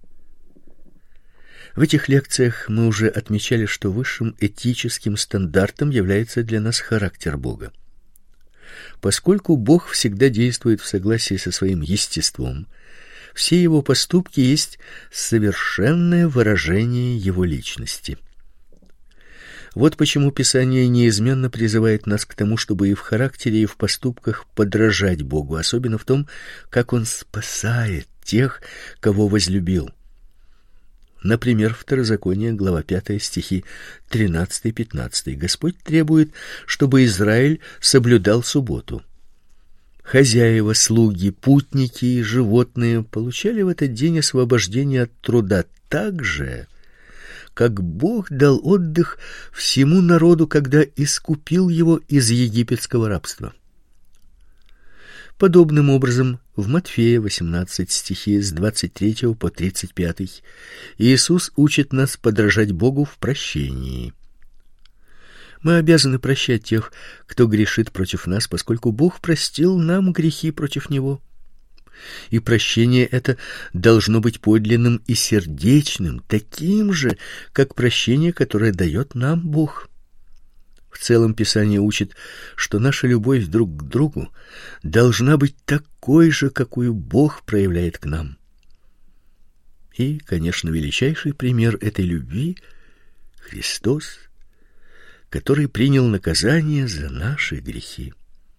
В этих лекциях мы уже отмечали, что высшим этическим стандартом является для нас характер Бога. Поскольку Бог всегда действует в согласии со своим естеством, все его поступки есть совершенное выражение его личности. Вот почему Писание неизменно призывает нас к тому, чтобы и в характере, и в поступках подражать Богу, особенно в том, как Он спасает тех, кого возлюбил. Например, Второзаконие, глава пятая, стихи тринадцатый-пятнадцатый. Господь требует, чтобы Израиль соблюдал субботу. Хозяева, слуги, путники и животные получали в этот день освобождение от труда так же, как Бог дал отдых всему народу, когда искупил его из египетского рабства. Подобным образом, в Матфея восемнадцать, стихи с двадцать третьего по тридцать пятый, Иисус учит нас подражать Богу в прощении. Мы обязаны прощать тех, кто грешит против нас, поскольку Бог простил нам грехи против Него. И прощение это должно быть подлинным и сердечным, таким же, как прощение, которое дает нам Бог. В целом Писание учит, что наша любовь друг к другу должна быть такой же, какую Бог проявляет к нам. И, конечно, величайший пример этой любви — Христос, который принял наказание за наши грехи.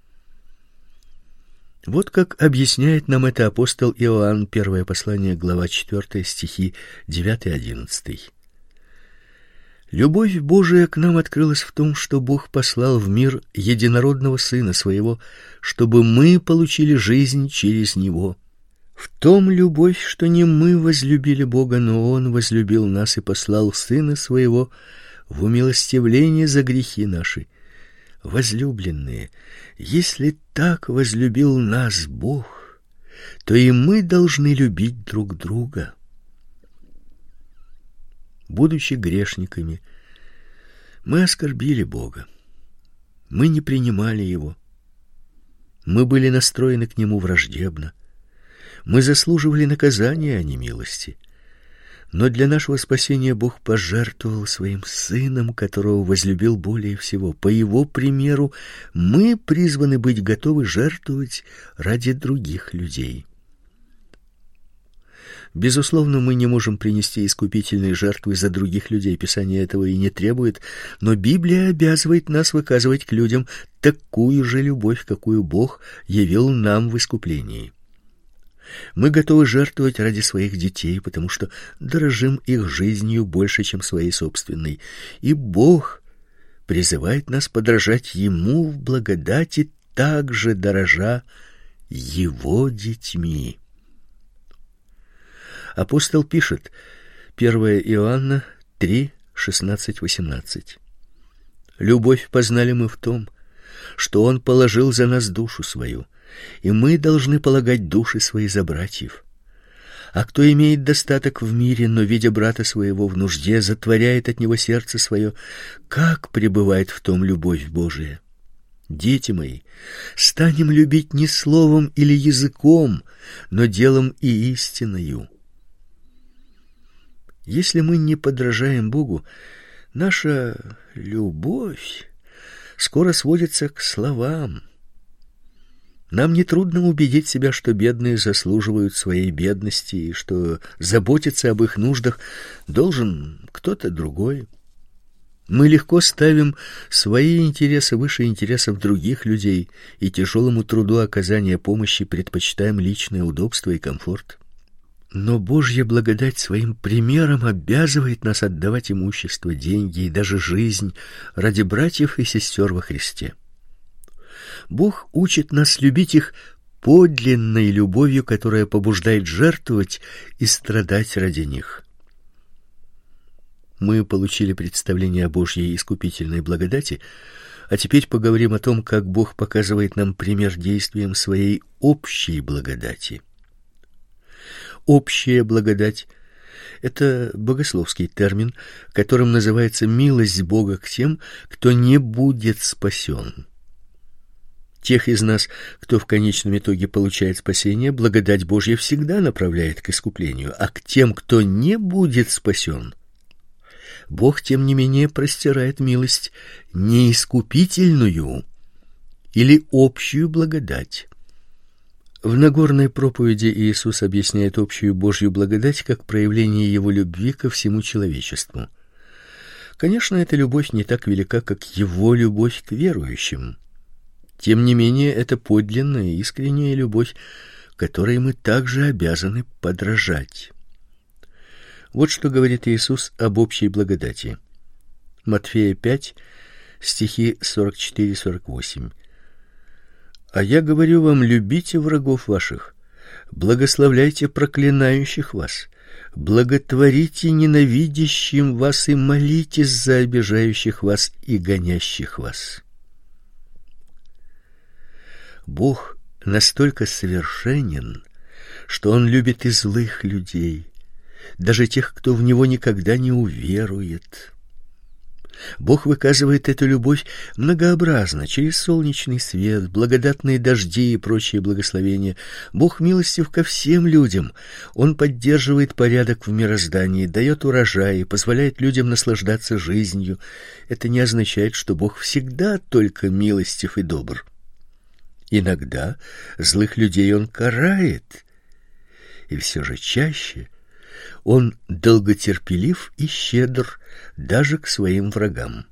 Вот как объясняет нам это апостол Иоанн, первое послание, глава четвёртая, стихи девятый-одиннадцатый. Любовь Божия к нам открылась в том, что Бог послал в мир единородного Сына Своего, чтобы мы получили жизнь через Него. В том любовь, что не мы возлюбили Бога, но Он возлюбил нас и послал Сына Своего в умилостивление за грехи наши. Возлюбленные, если так возлюбил нас Бог, то и мы должны любить друг друга. Будучи грешниками, мы оскорбили Бога. Мы не принимали Его. Мы были настроены к Нему враждебно. Мы заслуживали наказания, а не милости. Но для нашего спасения Бог пожертвовал своим Сыном, которого возлюбил более всего. По Его примеру мы призваны быть готовы жертвовать ради других людей. Безусловно, мы не можем принести искупительные жертвы за других людей, Писание этого и не требует, но Библия обязывает нас выказывать к людям такую же любовь, какую Бог явил нам в искуплении. Мы готовы жертвовать ради своих детей, потому что дорожим их жизнью больше, чем своей собственной, и Бог призывает нас подражать Ему в благодати, также дорожа Его детьми. Апостол пишет, первое Иоанна три, шестнадцать восемнадцать. «Любовь познали мы в том, что Он положил за нас душу свою, и мы должны полагать души свои за братьев. А кто имеет достаток в мире, но, видя брата своего в нужде, затворяет от него сердце свое, как пребывает в том любовь Божия? Дети мои, станем любить не словом или языком, но делом и истиною». Если мы не подражаем Богу, наша любовь скоро сводится к словам. Нам нетрудно убедить себя, что бедные заслуживают своей бедности и что заботиться об их нуждах должен кто-то другой. Мы легко ставим свои интересы выше интересов других людей и тяжелому труду оказания помощи предпочитаем личное удобство и комфорт. Но Божья благодать своим примером обязывает нас отдавать имущество, деньги и даже жизнь ради братьев и сестер во Христе. Бог учит нас любить их подлинной любовью, которая побуждает жертвовать и страдать ради них. Мы получили представление о Божьей искупительной благодати, а теперь поговорим о том, как Бог показывает нам пример действием своей общей благодати. Общая благодать — это богословский термин, которым называется милость Бога к тем, кто не будет спасен. Тех из нас, кто в конечном итоге получает спасение, благодать Божья всегда направляет к искуплению, а к тем, кто не будет спасен, Бог, тем не менее, простирает милость не искупительную или общую благодать. В Нагорной проповеди Иисус объясняет общую Божью благодать как проявление Его любви ко всему человечеству. Конечно, эта любовь не так велика, как Его любовь к верующим. Тем не менее, это подлинная и искренняя любовь, которой мы также обязаны подражать. Вот что говорит Иисус об общей благодати. Матфея пять, стихи сорок четыре сорок восемь. «А я говорю вам, любите врагов ваших, благословляйте проклинающих вас, благотворите ненавидящим вас и молитесь за обижающих вас и гонящих вас». Бог настолько совершенен, что Он любит и злых людей, даже тех, кто в Него никогда не уверует. Бог выказывает эту любовь многообразно, через солнечный свет, благодатные дожди и прочие благословения. Бог милостив ко всем людям. Он поддерживает порядок в мироздании, дает урожай, позволяет людям наслаждаться жизнью. Это не означает, что Бог всегда только милостив и добр. Иногда злых людей Он карает, и все же чаще Он долготерпелив и щедр даже к своим врагам.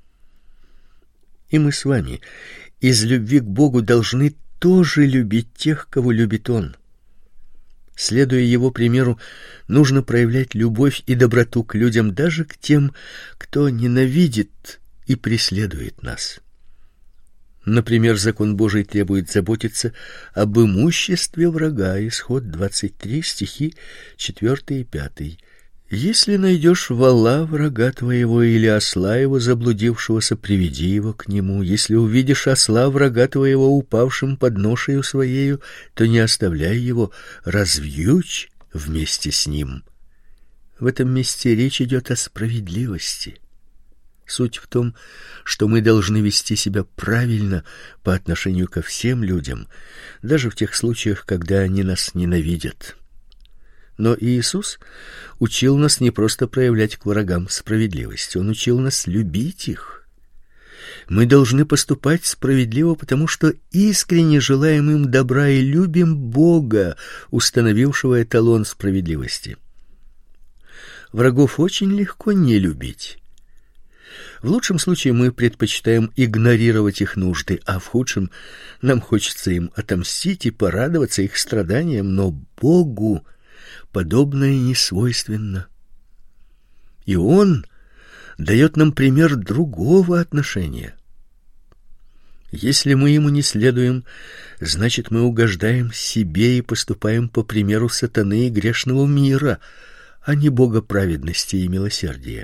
И мы с вами из любви к Богу должны тоже любить тех, кого любит Он. Следуя Его примеру, нужно проявлять любовь и доброту к людям, даже к тем, кто ненавидит и преследует нас. Например, закон Божий требует заботиться об имуществе врага. Исход двадцать три, стихи четвёртый и пятый. «Если найдешь вола врага твоего или осла его заблудившегося, приведи его к нему. Если увидишь осла врага твоего упавшим под ношею своею, то не оставляй его, развьючь вместе с ним». В этом месте речь идет о справедливости. Суть в том, что мы должны вести себя правильно по отношению ко всем людям, даже в тех случаях, когда они нас ненавидят. Но Иисус учил нас не просто проявлять к врагам справедливость, Он учил нас любить их. Мы должны поступать справедливо, потому что искренне желаем им добра и любим Бога, установившего эталон справедливости. Врагов очень легко не любить. В лучшем случае мы предпочитаем игнорировать их нужды, а в худшем нам хочется им отомстить и порадоваться их страданиям, но Богу подобное не свойственно. И Он дает нам пример другого отношения. Если мы ему не следуем, значит, мы угождаем себе и поступаем по примеру сатаны и грешного мира, а не Бога праведности и милосердия.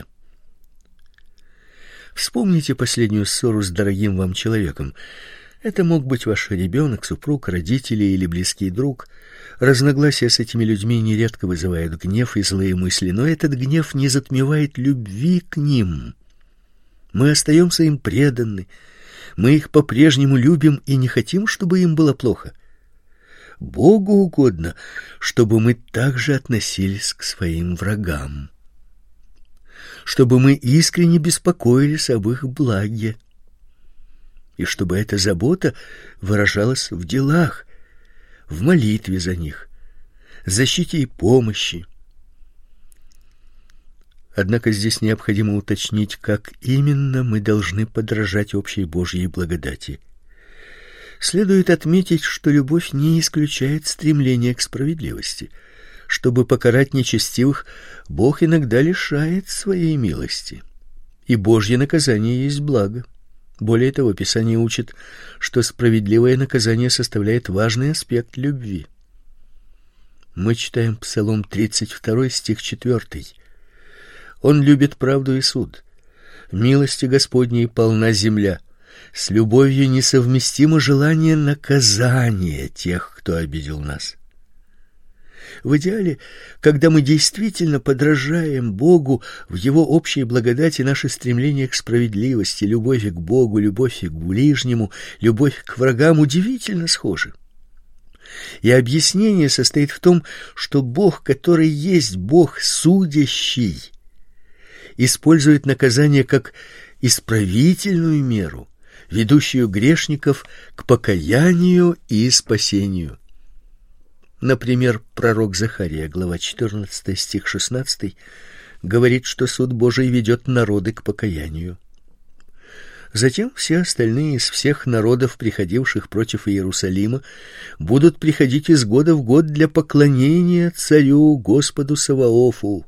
Вспомните последнюю ссору с дорогим вам человеком. Это мог быть ваш ребенок, супруг, родители или близкий друг. Разногласия с этими людьми нередко вызывают гнев и злые мысли, но этот гнев не затмевает любви к ним. Мы остаемся им преданы, мы их по-прежнему любим и не хотим, чтобы им было плохо. Богу угодно, чтобы мы также относились к своим врагам, чтобы мы искренне беспокоились об их благе, и чтобы эта забота выражалась в делах, в молитве за них, защите и помощи. Однако здесь необходимо уточнить, как именно мы должны подражать общей Божьей благодати. Следует отметить, что любовь не исключает стремление к справедливости. Чтобы покарать нечестивых, Бог иногда лишает своей милости. И Божье наказание есть благо. Более того, Писание учит, что справедливое наказание составляет важный аспект любви. Мы читаем Псалом тридцать два, стих четвёртый. Он любит правду и суд. Милости Господней полна земля. С любовью несовместимо желание наказания тех, кто обидел нас. В идеале, когда мы действительно подражаем Богу в Его общей благодати, наше стремление к справедливости, любовь к Богу, любовь к ближнему, любовь к врагам удивительно схожи. И объяснение состоит в том, что Бог, который есть Бог судящий, использует наказание как исправительную меру, ведущую грешников к покаянию и спасению. Например, пророк Захария, глава четырнадцатая, стих шестнадцатый, говорит, что суд Божий ведет народы к покаянию. Затем все остальные из всех народов, приходивших против Иерусалима, будут приходить из года в год для поклонения царю Господу Саваофу.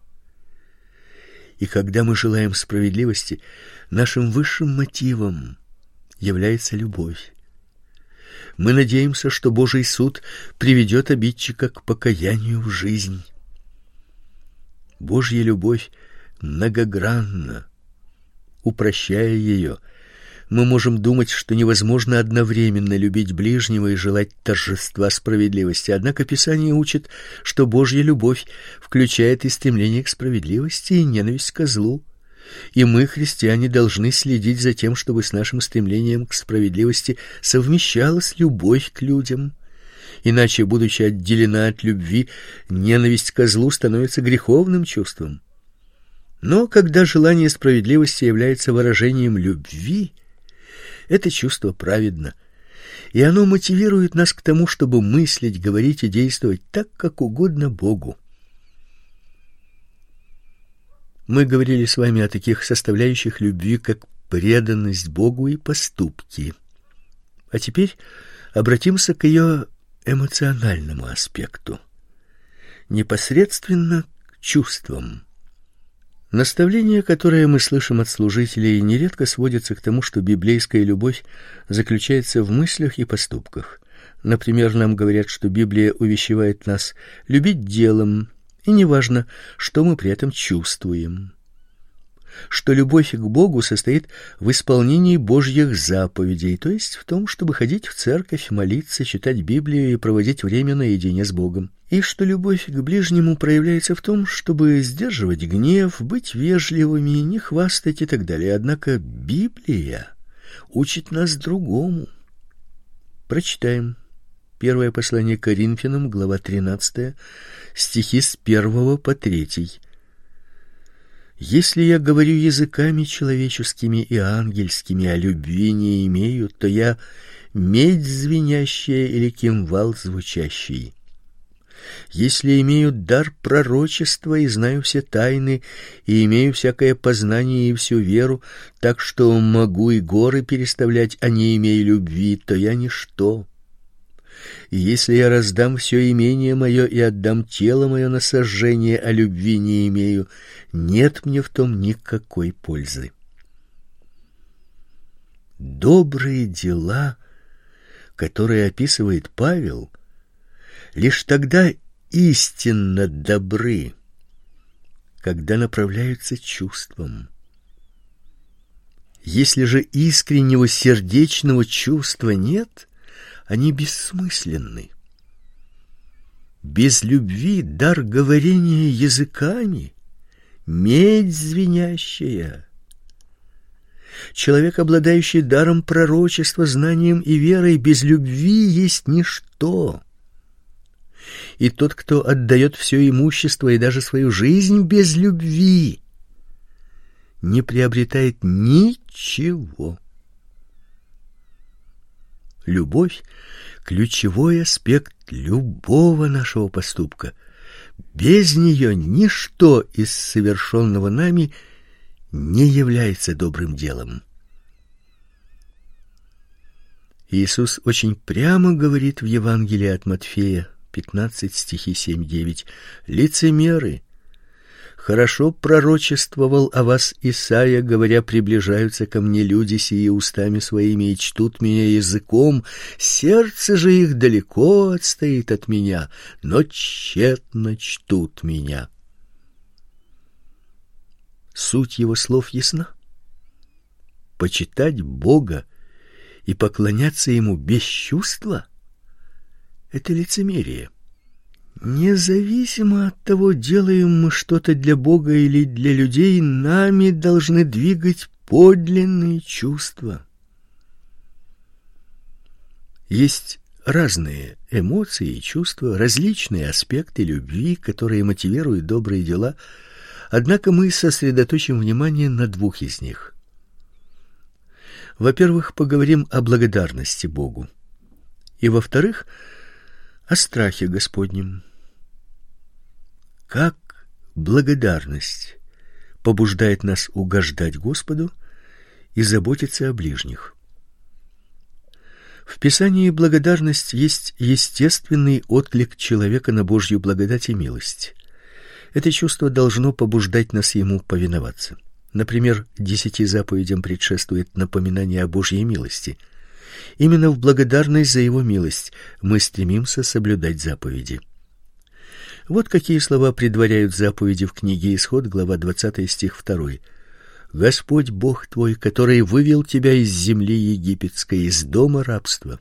И когда мы желаем справедливости, нашим высшим мотивом является любовь. Мы надеемся, что Божий суд приведет обидчика к покаянию в жизнь. Божья любовь многогранна. Упрощая ее, мы можем думать, что невозможно одновременно любить ближнего и желать торжества справедливости. Однако Писание учит, что Божья любовь включает и стремление к справедливости, и ненависть ко злу. И мы, христиане, должны следить за тем, чтобы с нашим стремлением к справедливости совмещалась любовь к людям. Иначе, будучи отделена от любви, ненависть ко злу становится греховным чувством. Но когда желание справедливости является выражением любви, это чувство праведно, и оно мотивирует нас к тому, чтобы мыслить, говорить и действовать так, как угодно Богу. Мы говорили с вами о таких составляющих любви, как преданность Богу и поступки. А теперь обратимся к ее эмоциональному аспекту, непосредственно к чувствам. Наставления, которые мы слышим от служителей, нередко сводятся к тому, что библейская любовь заключается в мыслях и поступках. Например, нам говорят, что Библия увещевает нас любить делом, и неважно, что мы при этом чувствуем. Что любовь к Богу состоит в исполнении Божьих заповедей, то есть в том, чтобы ходить в церковь, молиться, читать Библию и проводить время наедине с Богом. И что любовь к ближнему проявляется в том, чтобы сдерживать гнев, быть вежливыми, не хвастать и так далее. Однако Библия учит нас другому. Прочитаем Первое послание к Коринфянам, глава тринадцатая, стихи с первого по третий. Если я говорю языками человеческими и ангельскими, а любви не имею, то я медь звенящая или кимвал звучащий. Если имею дар пророчества и знаю все тайны, и имею всякое познание и всю веру, так что могу и горы переставлять, а не имея любви, то я ничто. И если я раздам все имение мое и отдам тело мое на сожжение, а любви не имею, нет мне в том никакой пользы. Добрые дела, которые описывает Павел, лишь тогда истинно добры, когда направляются чувством. Если же искреннего сердечного чувства нет, они бессмысленны. Без любви дар говорения языками — медь звенящая. Человек, обладающий даром пророчества, знанием и верой, без любви есть ничто. И тот, кто отдает все имущество и даже свою жизнь без любви, не приобретает ничего. Любовь — ключевой аспект любого нашего поступка. Без нее ничто из совершенного нами не является добрым делом. Иисус очень прямо говорит в Евангелии от Матфея пятнадцать, стихи семь-девять: «Лицемеры! Хорошо пророчествовал о вас Исаия, говоря: приближаются ко мне люди сии устами своими и чтут меня языком, сердце же их далеко отстоит от меня, но тщетно чтут меня». Суть его слов ясна. Почитать Бога и поклоняться ему без чувства — это лицемерие. Независимо от того, делаем мы что-то для Бога или для людей, нами должны двигать подлинные чувства. Есть разные эмоции и чувства, различные аспекты любви, которые мотивируют добрые дела, однако мы сосредоточим внимание на двух из них. Во-первых, поговорим о благодарности Богу, и во-вторых, о страхе Господнем. Как благодарность побуждает нас угождать Господу и заботиться о ближних. В Писании благодарность есть естественный отклик человека на Божью благодать и милость. Это чувство должно побуждать нас ему повиноваться. Например, десяти заповедям предшествует напоминание о Божьей милости. Именно в благодарность за его милость мы стремимся соблюдать заповеди. Вот какие слова предваряют заповеди в книге Исход, глава двадцатая, стих второй. «Господь Бог твой, который вывел тебя из земли египетской, из дома рабства».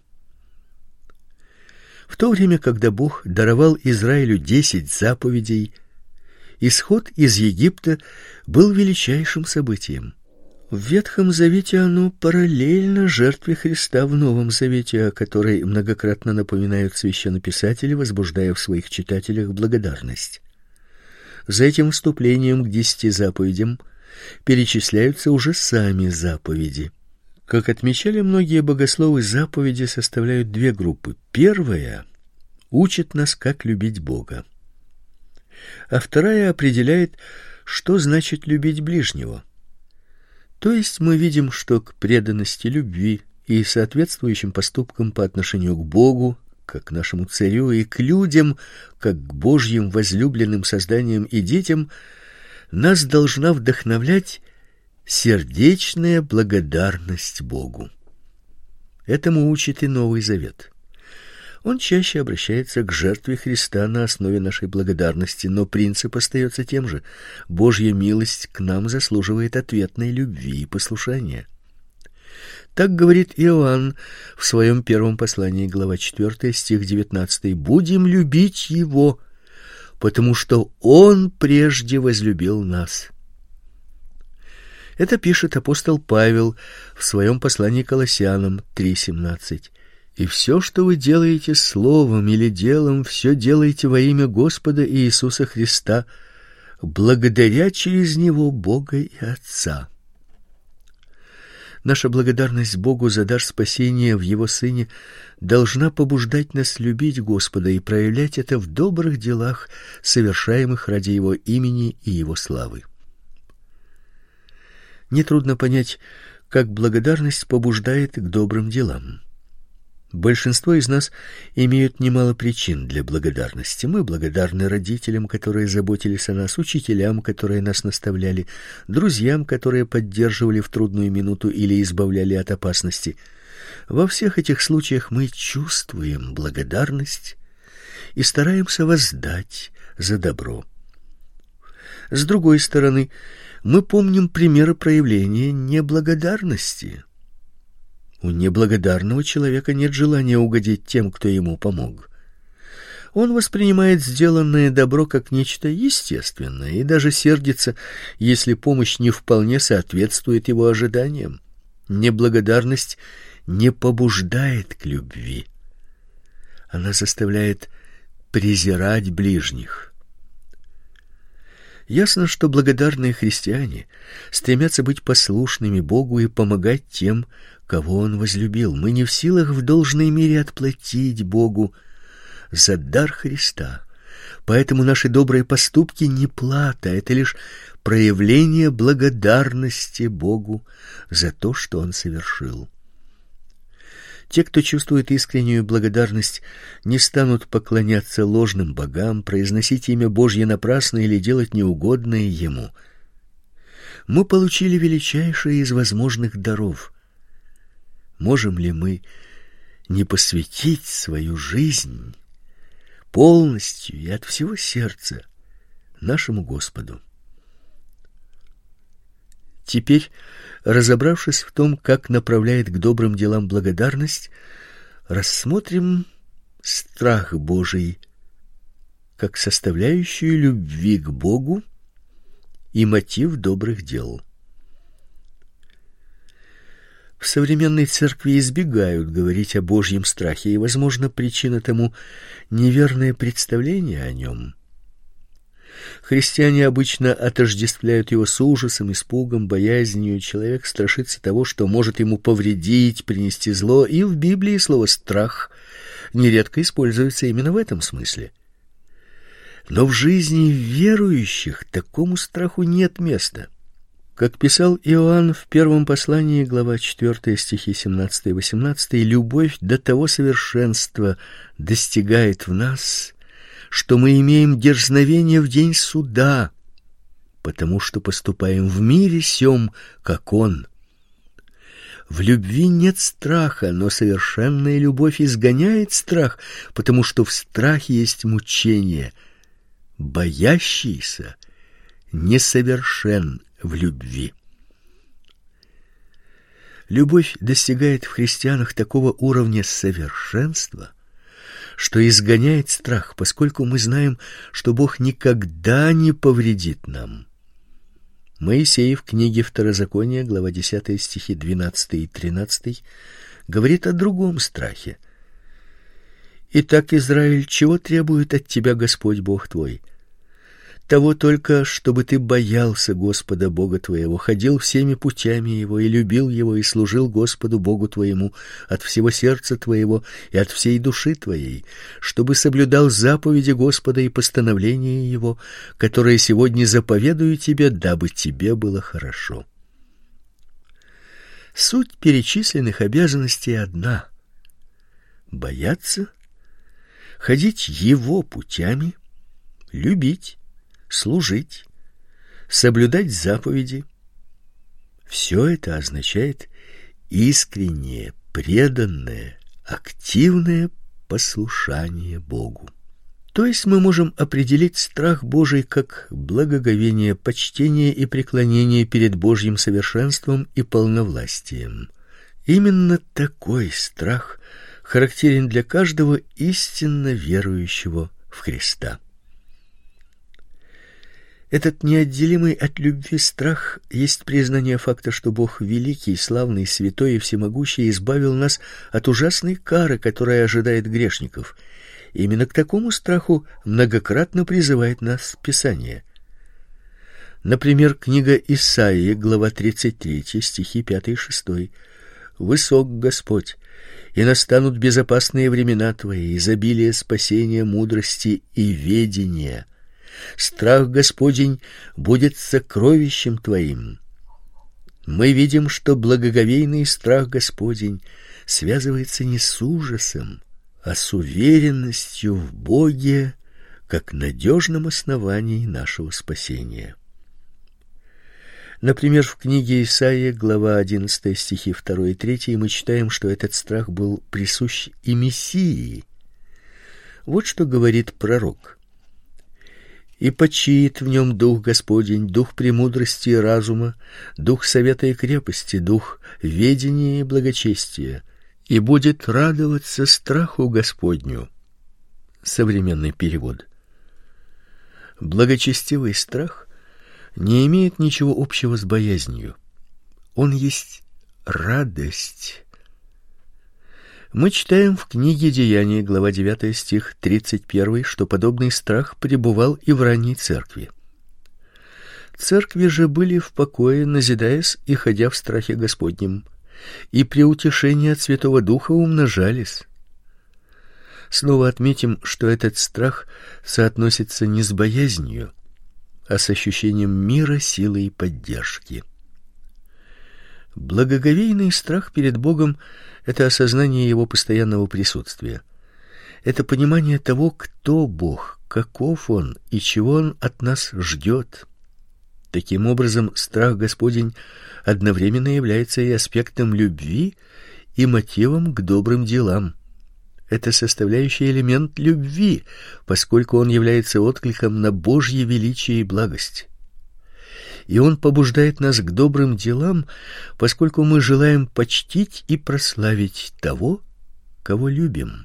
В то время, когда Бог даровал Израилю десять заповедей, исход из Египта был величайшим событием. В Ветхом Завете оно параллельно жертве Христа в Новом Завете, о которой многократно напоминают священнописатели, возбуждая в своих читателях благодарность. За этим вступлением к десяти заповедям перечисляются уже сами заповеди. Как отмечали многие богословы, заповеди составляют две группы. Первая учит нас, как любить Бога, а вторая определяет, что значит любить ближнего. То есть мы видим, что к преданности, любви и соответствующим поступкам по отношению к Богу, как к нашему царю, и к людям, как к Божьим возлюбленным созданиям и детям, нас должна вдохновлять сердечная благодарность Богу. Этому учит и Новый Завет. Он чаще обращается к жертве Христа на основе нашей благодарности, но принцип остается тем же. Божья милость к нам заслуживает ответной любви и послушания. Так говорит Иоанн в своем первом послании, глава четвёртая, стих девятнадцатый: «Будем любить Его, потому что Он прежде возлюбил нас». Это пишет апостол Павел в своем послании к Колоссянам три семнадцать. «И все, что вы делаете словом или делом, все делайте во имя Господа Иисуса Христа, благодаря через него Бога и Отца. Наша благодарность Богу за дар спасения в Его Сыне должна побуждать нас любить Господа и проявлять это в добрых делах, совершаемых ради Его имени и Его славы. Нетрудно понять, как благодарность побуждает к добрым делам. Большинство из нас имеют немало причин для благодарности. Мы благодарны родителям, которые заботились о нас, учителям, которые нас наставляли, друзьям, которые поддерживали в трудную минуту или избавляли от опасности. Во всех этих случаях мы чувствуем благодарность и стараемся воздать за добро. С другой стороны, мы помним примеры проявления неблагодарности. У неблагодарного человека нет желания угодить тем, кто ему помог. Он воспринимает сделанное добро как нечто естественное и даже сердится, если помощь не вполне соответствует его ожиданиям. Неблагодарность не побуждает к любви. Она заставляет презирать ближних. Ясно, что благодарные христиане стремятся быть послушными Богу и помогать тем, кого Он возлюбил. Мы не в силах в должной мере отплатить Богу за дар Христа. Поэтому наши добрые поступки не плата, это лишь проявление благодарности Богу за то, что Он совершил. Те, кто чувствует искреннюю благодарность, не станут поклоняться ложным богам, произносить имя Божье напрасно или делать неугодное Ему. Мы получили величайший из возможных даров. Можем ли мы не посвятить свою жизнь полностью и от всего сердца нашему Господу? Теперь, разобравшись в том, как направляет к добрым делам благодарность, рассмотрим страх Божий как составляющую любви к Богу и мотив добрых дел. В современной церкви избегают говорить о Божьем страхе, и, возможно, причина тому неверное представление о нем. Христиане обычно отождествляют его с ужасом, испугом, боязнью. Человек страшится того, что может ему повредить, принести зло, и в Библии слово «страх» нередко используется именно в этом смысле. Но в жизни верующих такому страху нет места. Как писал Иоанн в первом послании, глава четвёртая, стихи семнадцатый и восемнадцатый, «Любовь до того совершенства достигает в нас, что мы имеем дерзновение в день суда, потому что поступаем в мире сем, как Он. В любви нет страха, но совершенная любовь изгоняет страх, потому что в страхе есть мучение. Боящийся несовершен в любви». Любовь достигает в христианах такого уровня совершенства, что изгоняет страх, поскольку мы знаем, что Бог никогда не повредит нам. Моисей в книге Второзакония, глава десятая, стихи двенадцатый и тринадцатый, говорит о другом страхе. «Итак, Израиль, чего требует от тебя Господь Бог твой? Того только, чтобы ты боялся Господа Бога твоего, ходил всеми путями Его и любил Его, и служил Господу Богу твоему от всего сердца твоего и от всей души твоей, чтобы соблюдал заповеди Господа и постановления Его, которые сегодня заповедую тебе, дабы тебе было хорошо». Суть перечисленных обязанностей одна — бояться, ходить Его путями, любить, служить, соблюдать заповеди. Все это означает искреннее, преданное, активное послушание Богу. То есть мы можем определить страх Божий как благоговение, почтение и преклонение перед Божьим совершенством и полновластием. Именно такой страх характерен для каждого истинно верующего в Христа. Этот неотделимый от любви страх есть признание факта, что Бог великий, славный, святой и всемогущий избавил нас от ужасной кары, которая ожидает грешников. Именно к такому страху многократно призывает нас Писание. Например, книга Исаии, глава тридцать три, стихи пятый и шестой. «Высок Господь, и настанут безопасные времена Твои, изобилие спасения, мудрости и ведения. Страх Господень будет сокровищем Твоим». Мы видим, что благоговейный страх Господень связывается не с ужасом, а с уверенностью в Боге, как надежном основании нашего спасения. Например, в книге Исаии, глава одиннадцатая, стихи второй и третий, мы читаем, что этот страх был присущ и Мессии. Вот что говорит пророк: «И почиет в нем дух Господень, дух премудрости и разума, дух совета и крепости, дух ведения и благочестия, и будет радоваться страху Господню». Современный перевод. Благочестивый страх не имеет ничего общего с боязнью. Он есть радость. Мы читаем в книге Деяний, глава девятая, стих тридцать один, что подобный страх пребывал и в ранней церкви. Церкви же были в покое, назидаясь и ходя в страхе Господнем, и при утешении от Святого Духа умножались. Снова отметим, что этот страх соотносится не с боязнью, а с ощущением мира, силы и поддержки. Благоговейный страх перед Богом — это осознание Его постоянного присутствия. Это понимание того, кто Бог, каков Он и чего Он от нас ждет. Таким образом, страх Господень одновременно является и аспектом любви, и мотивом к добрым делам. Это составляющий элемент любви, поскольку он является откликом на Божье величие и благость. И он побуждает нас к добрым делам, поскольку мы желаем почтить и прославить того, кого любим.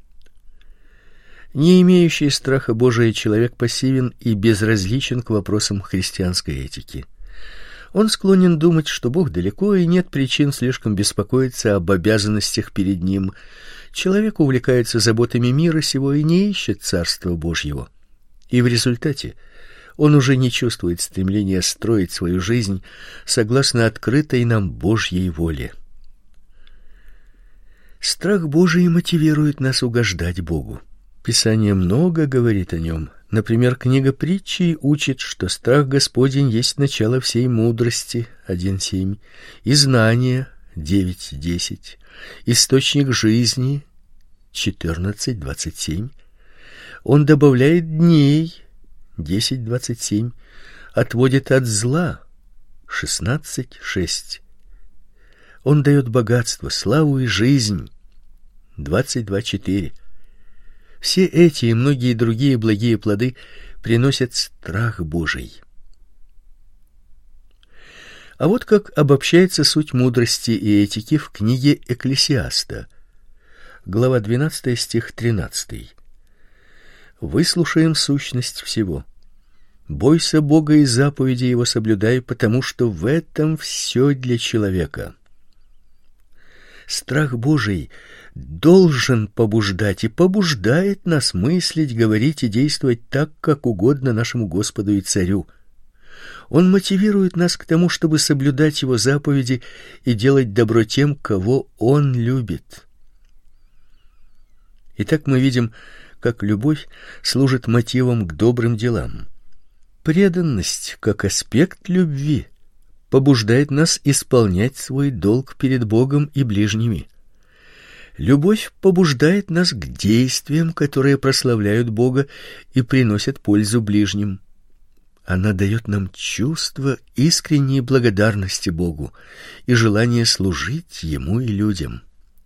Не имеющий страха Божия человек пассивен и безразличен к вопросам христианской этики. Он склонен думать, что Бог далеко и нет причин слишком беспокоиться об обязанностях перед Ним. Человек увлекается заботами мира сего и не ищет Царства Божьего. И в результате он уже не чувствует стремления строить свою жизнь согласно открытой нам Божьей воле. Страх Божий мотивирует нас угождать Богу. Писание много говорит о нем. Например, книга Притчей учит, что страх Господень есть начало всей мудрости, один семь, и знания, девять десять, источник жизни, четырнадцать двадцать семь. Он добавляет дней, десять двадцать семь, отводит от зла, шестнадцать шесть. Он дает богатство, славу и жизнь, двадцать два четыре. Все эти и многие другие благие плоды приносят страх Божий. А вот как обобщается суть мудрости и этики в книге Экклесиаста, глава двенадцатая, стих тринадцатый. «Выслушаем сущность всего. Бойся Бога и заповеди Его соблюдай, потому что в этом все для человека». Страх Божий должен побуждать и побуждает нас мыслить, говорить и действовать так, как угодно нашему Господу и Царю. Он мотивирует нас к тому, чтобы соблюдать Его заповеди и делать добро тем, кого Он любит. Итак, мы видим, как любовь служит мотивом к добрым делам. Преданность, как аспект любви, побуждает нас исполнять свой долг перед Богом и ближними. Любовь побуждает нас к действиям, которые прославляют Бога и приносят пользу ближним. Она дает нам чувство искренней благодарности Богу и желание служить Ему и людям.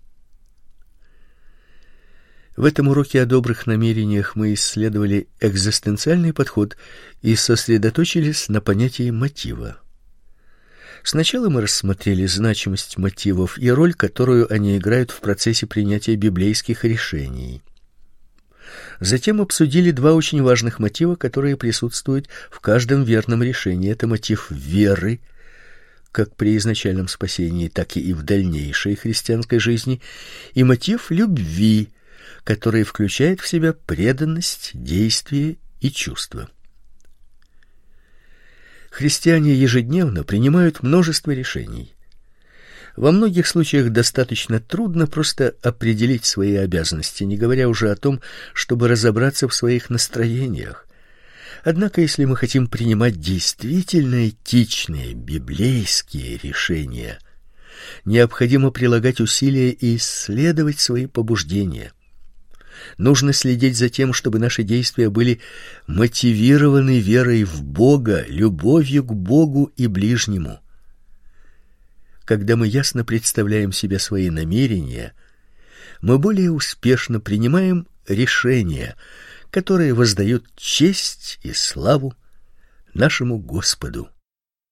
В этом уроке о добрых намерениях мы исследовали экзистенциальный подход и сосредоточились на понятии мотива. Сначала мы рассмотрели значимость мотивов и роль, которую они играют в процессе принятия библейских решений. Затем обсудили два очень важных мотива, которые присутствуют в каждом верном решении. Это мотив веры, как при изначальном спасении, так и в дальнейшей христианской жизни, и мотив любви, который включает в себя преданность, действие и чувство. Христиане ежедневно принимают множество решений. Во многих случаях достаточно трудно просто определить свои обязанности, не говоря уже о том, чтобы разобраться в своих настроениях. Однако, если мы хотим принимать действительно этичные, библейские решения, необходимо прилагать усилия и исследовать свои побуждения. Нужно следить за тем, чтобы наши действия были мотивированы верой в Бога, любовью к Богу и ближнему. Когда мы ясно представляем себе свои намерения, мы более успешно принимаем решения, которые воздают честь и славу нашему Господу.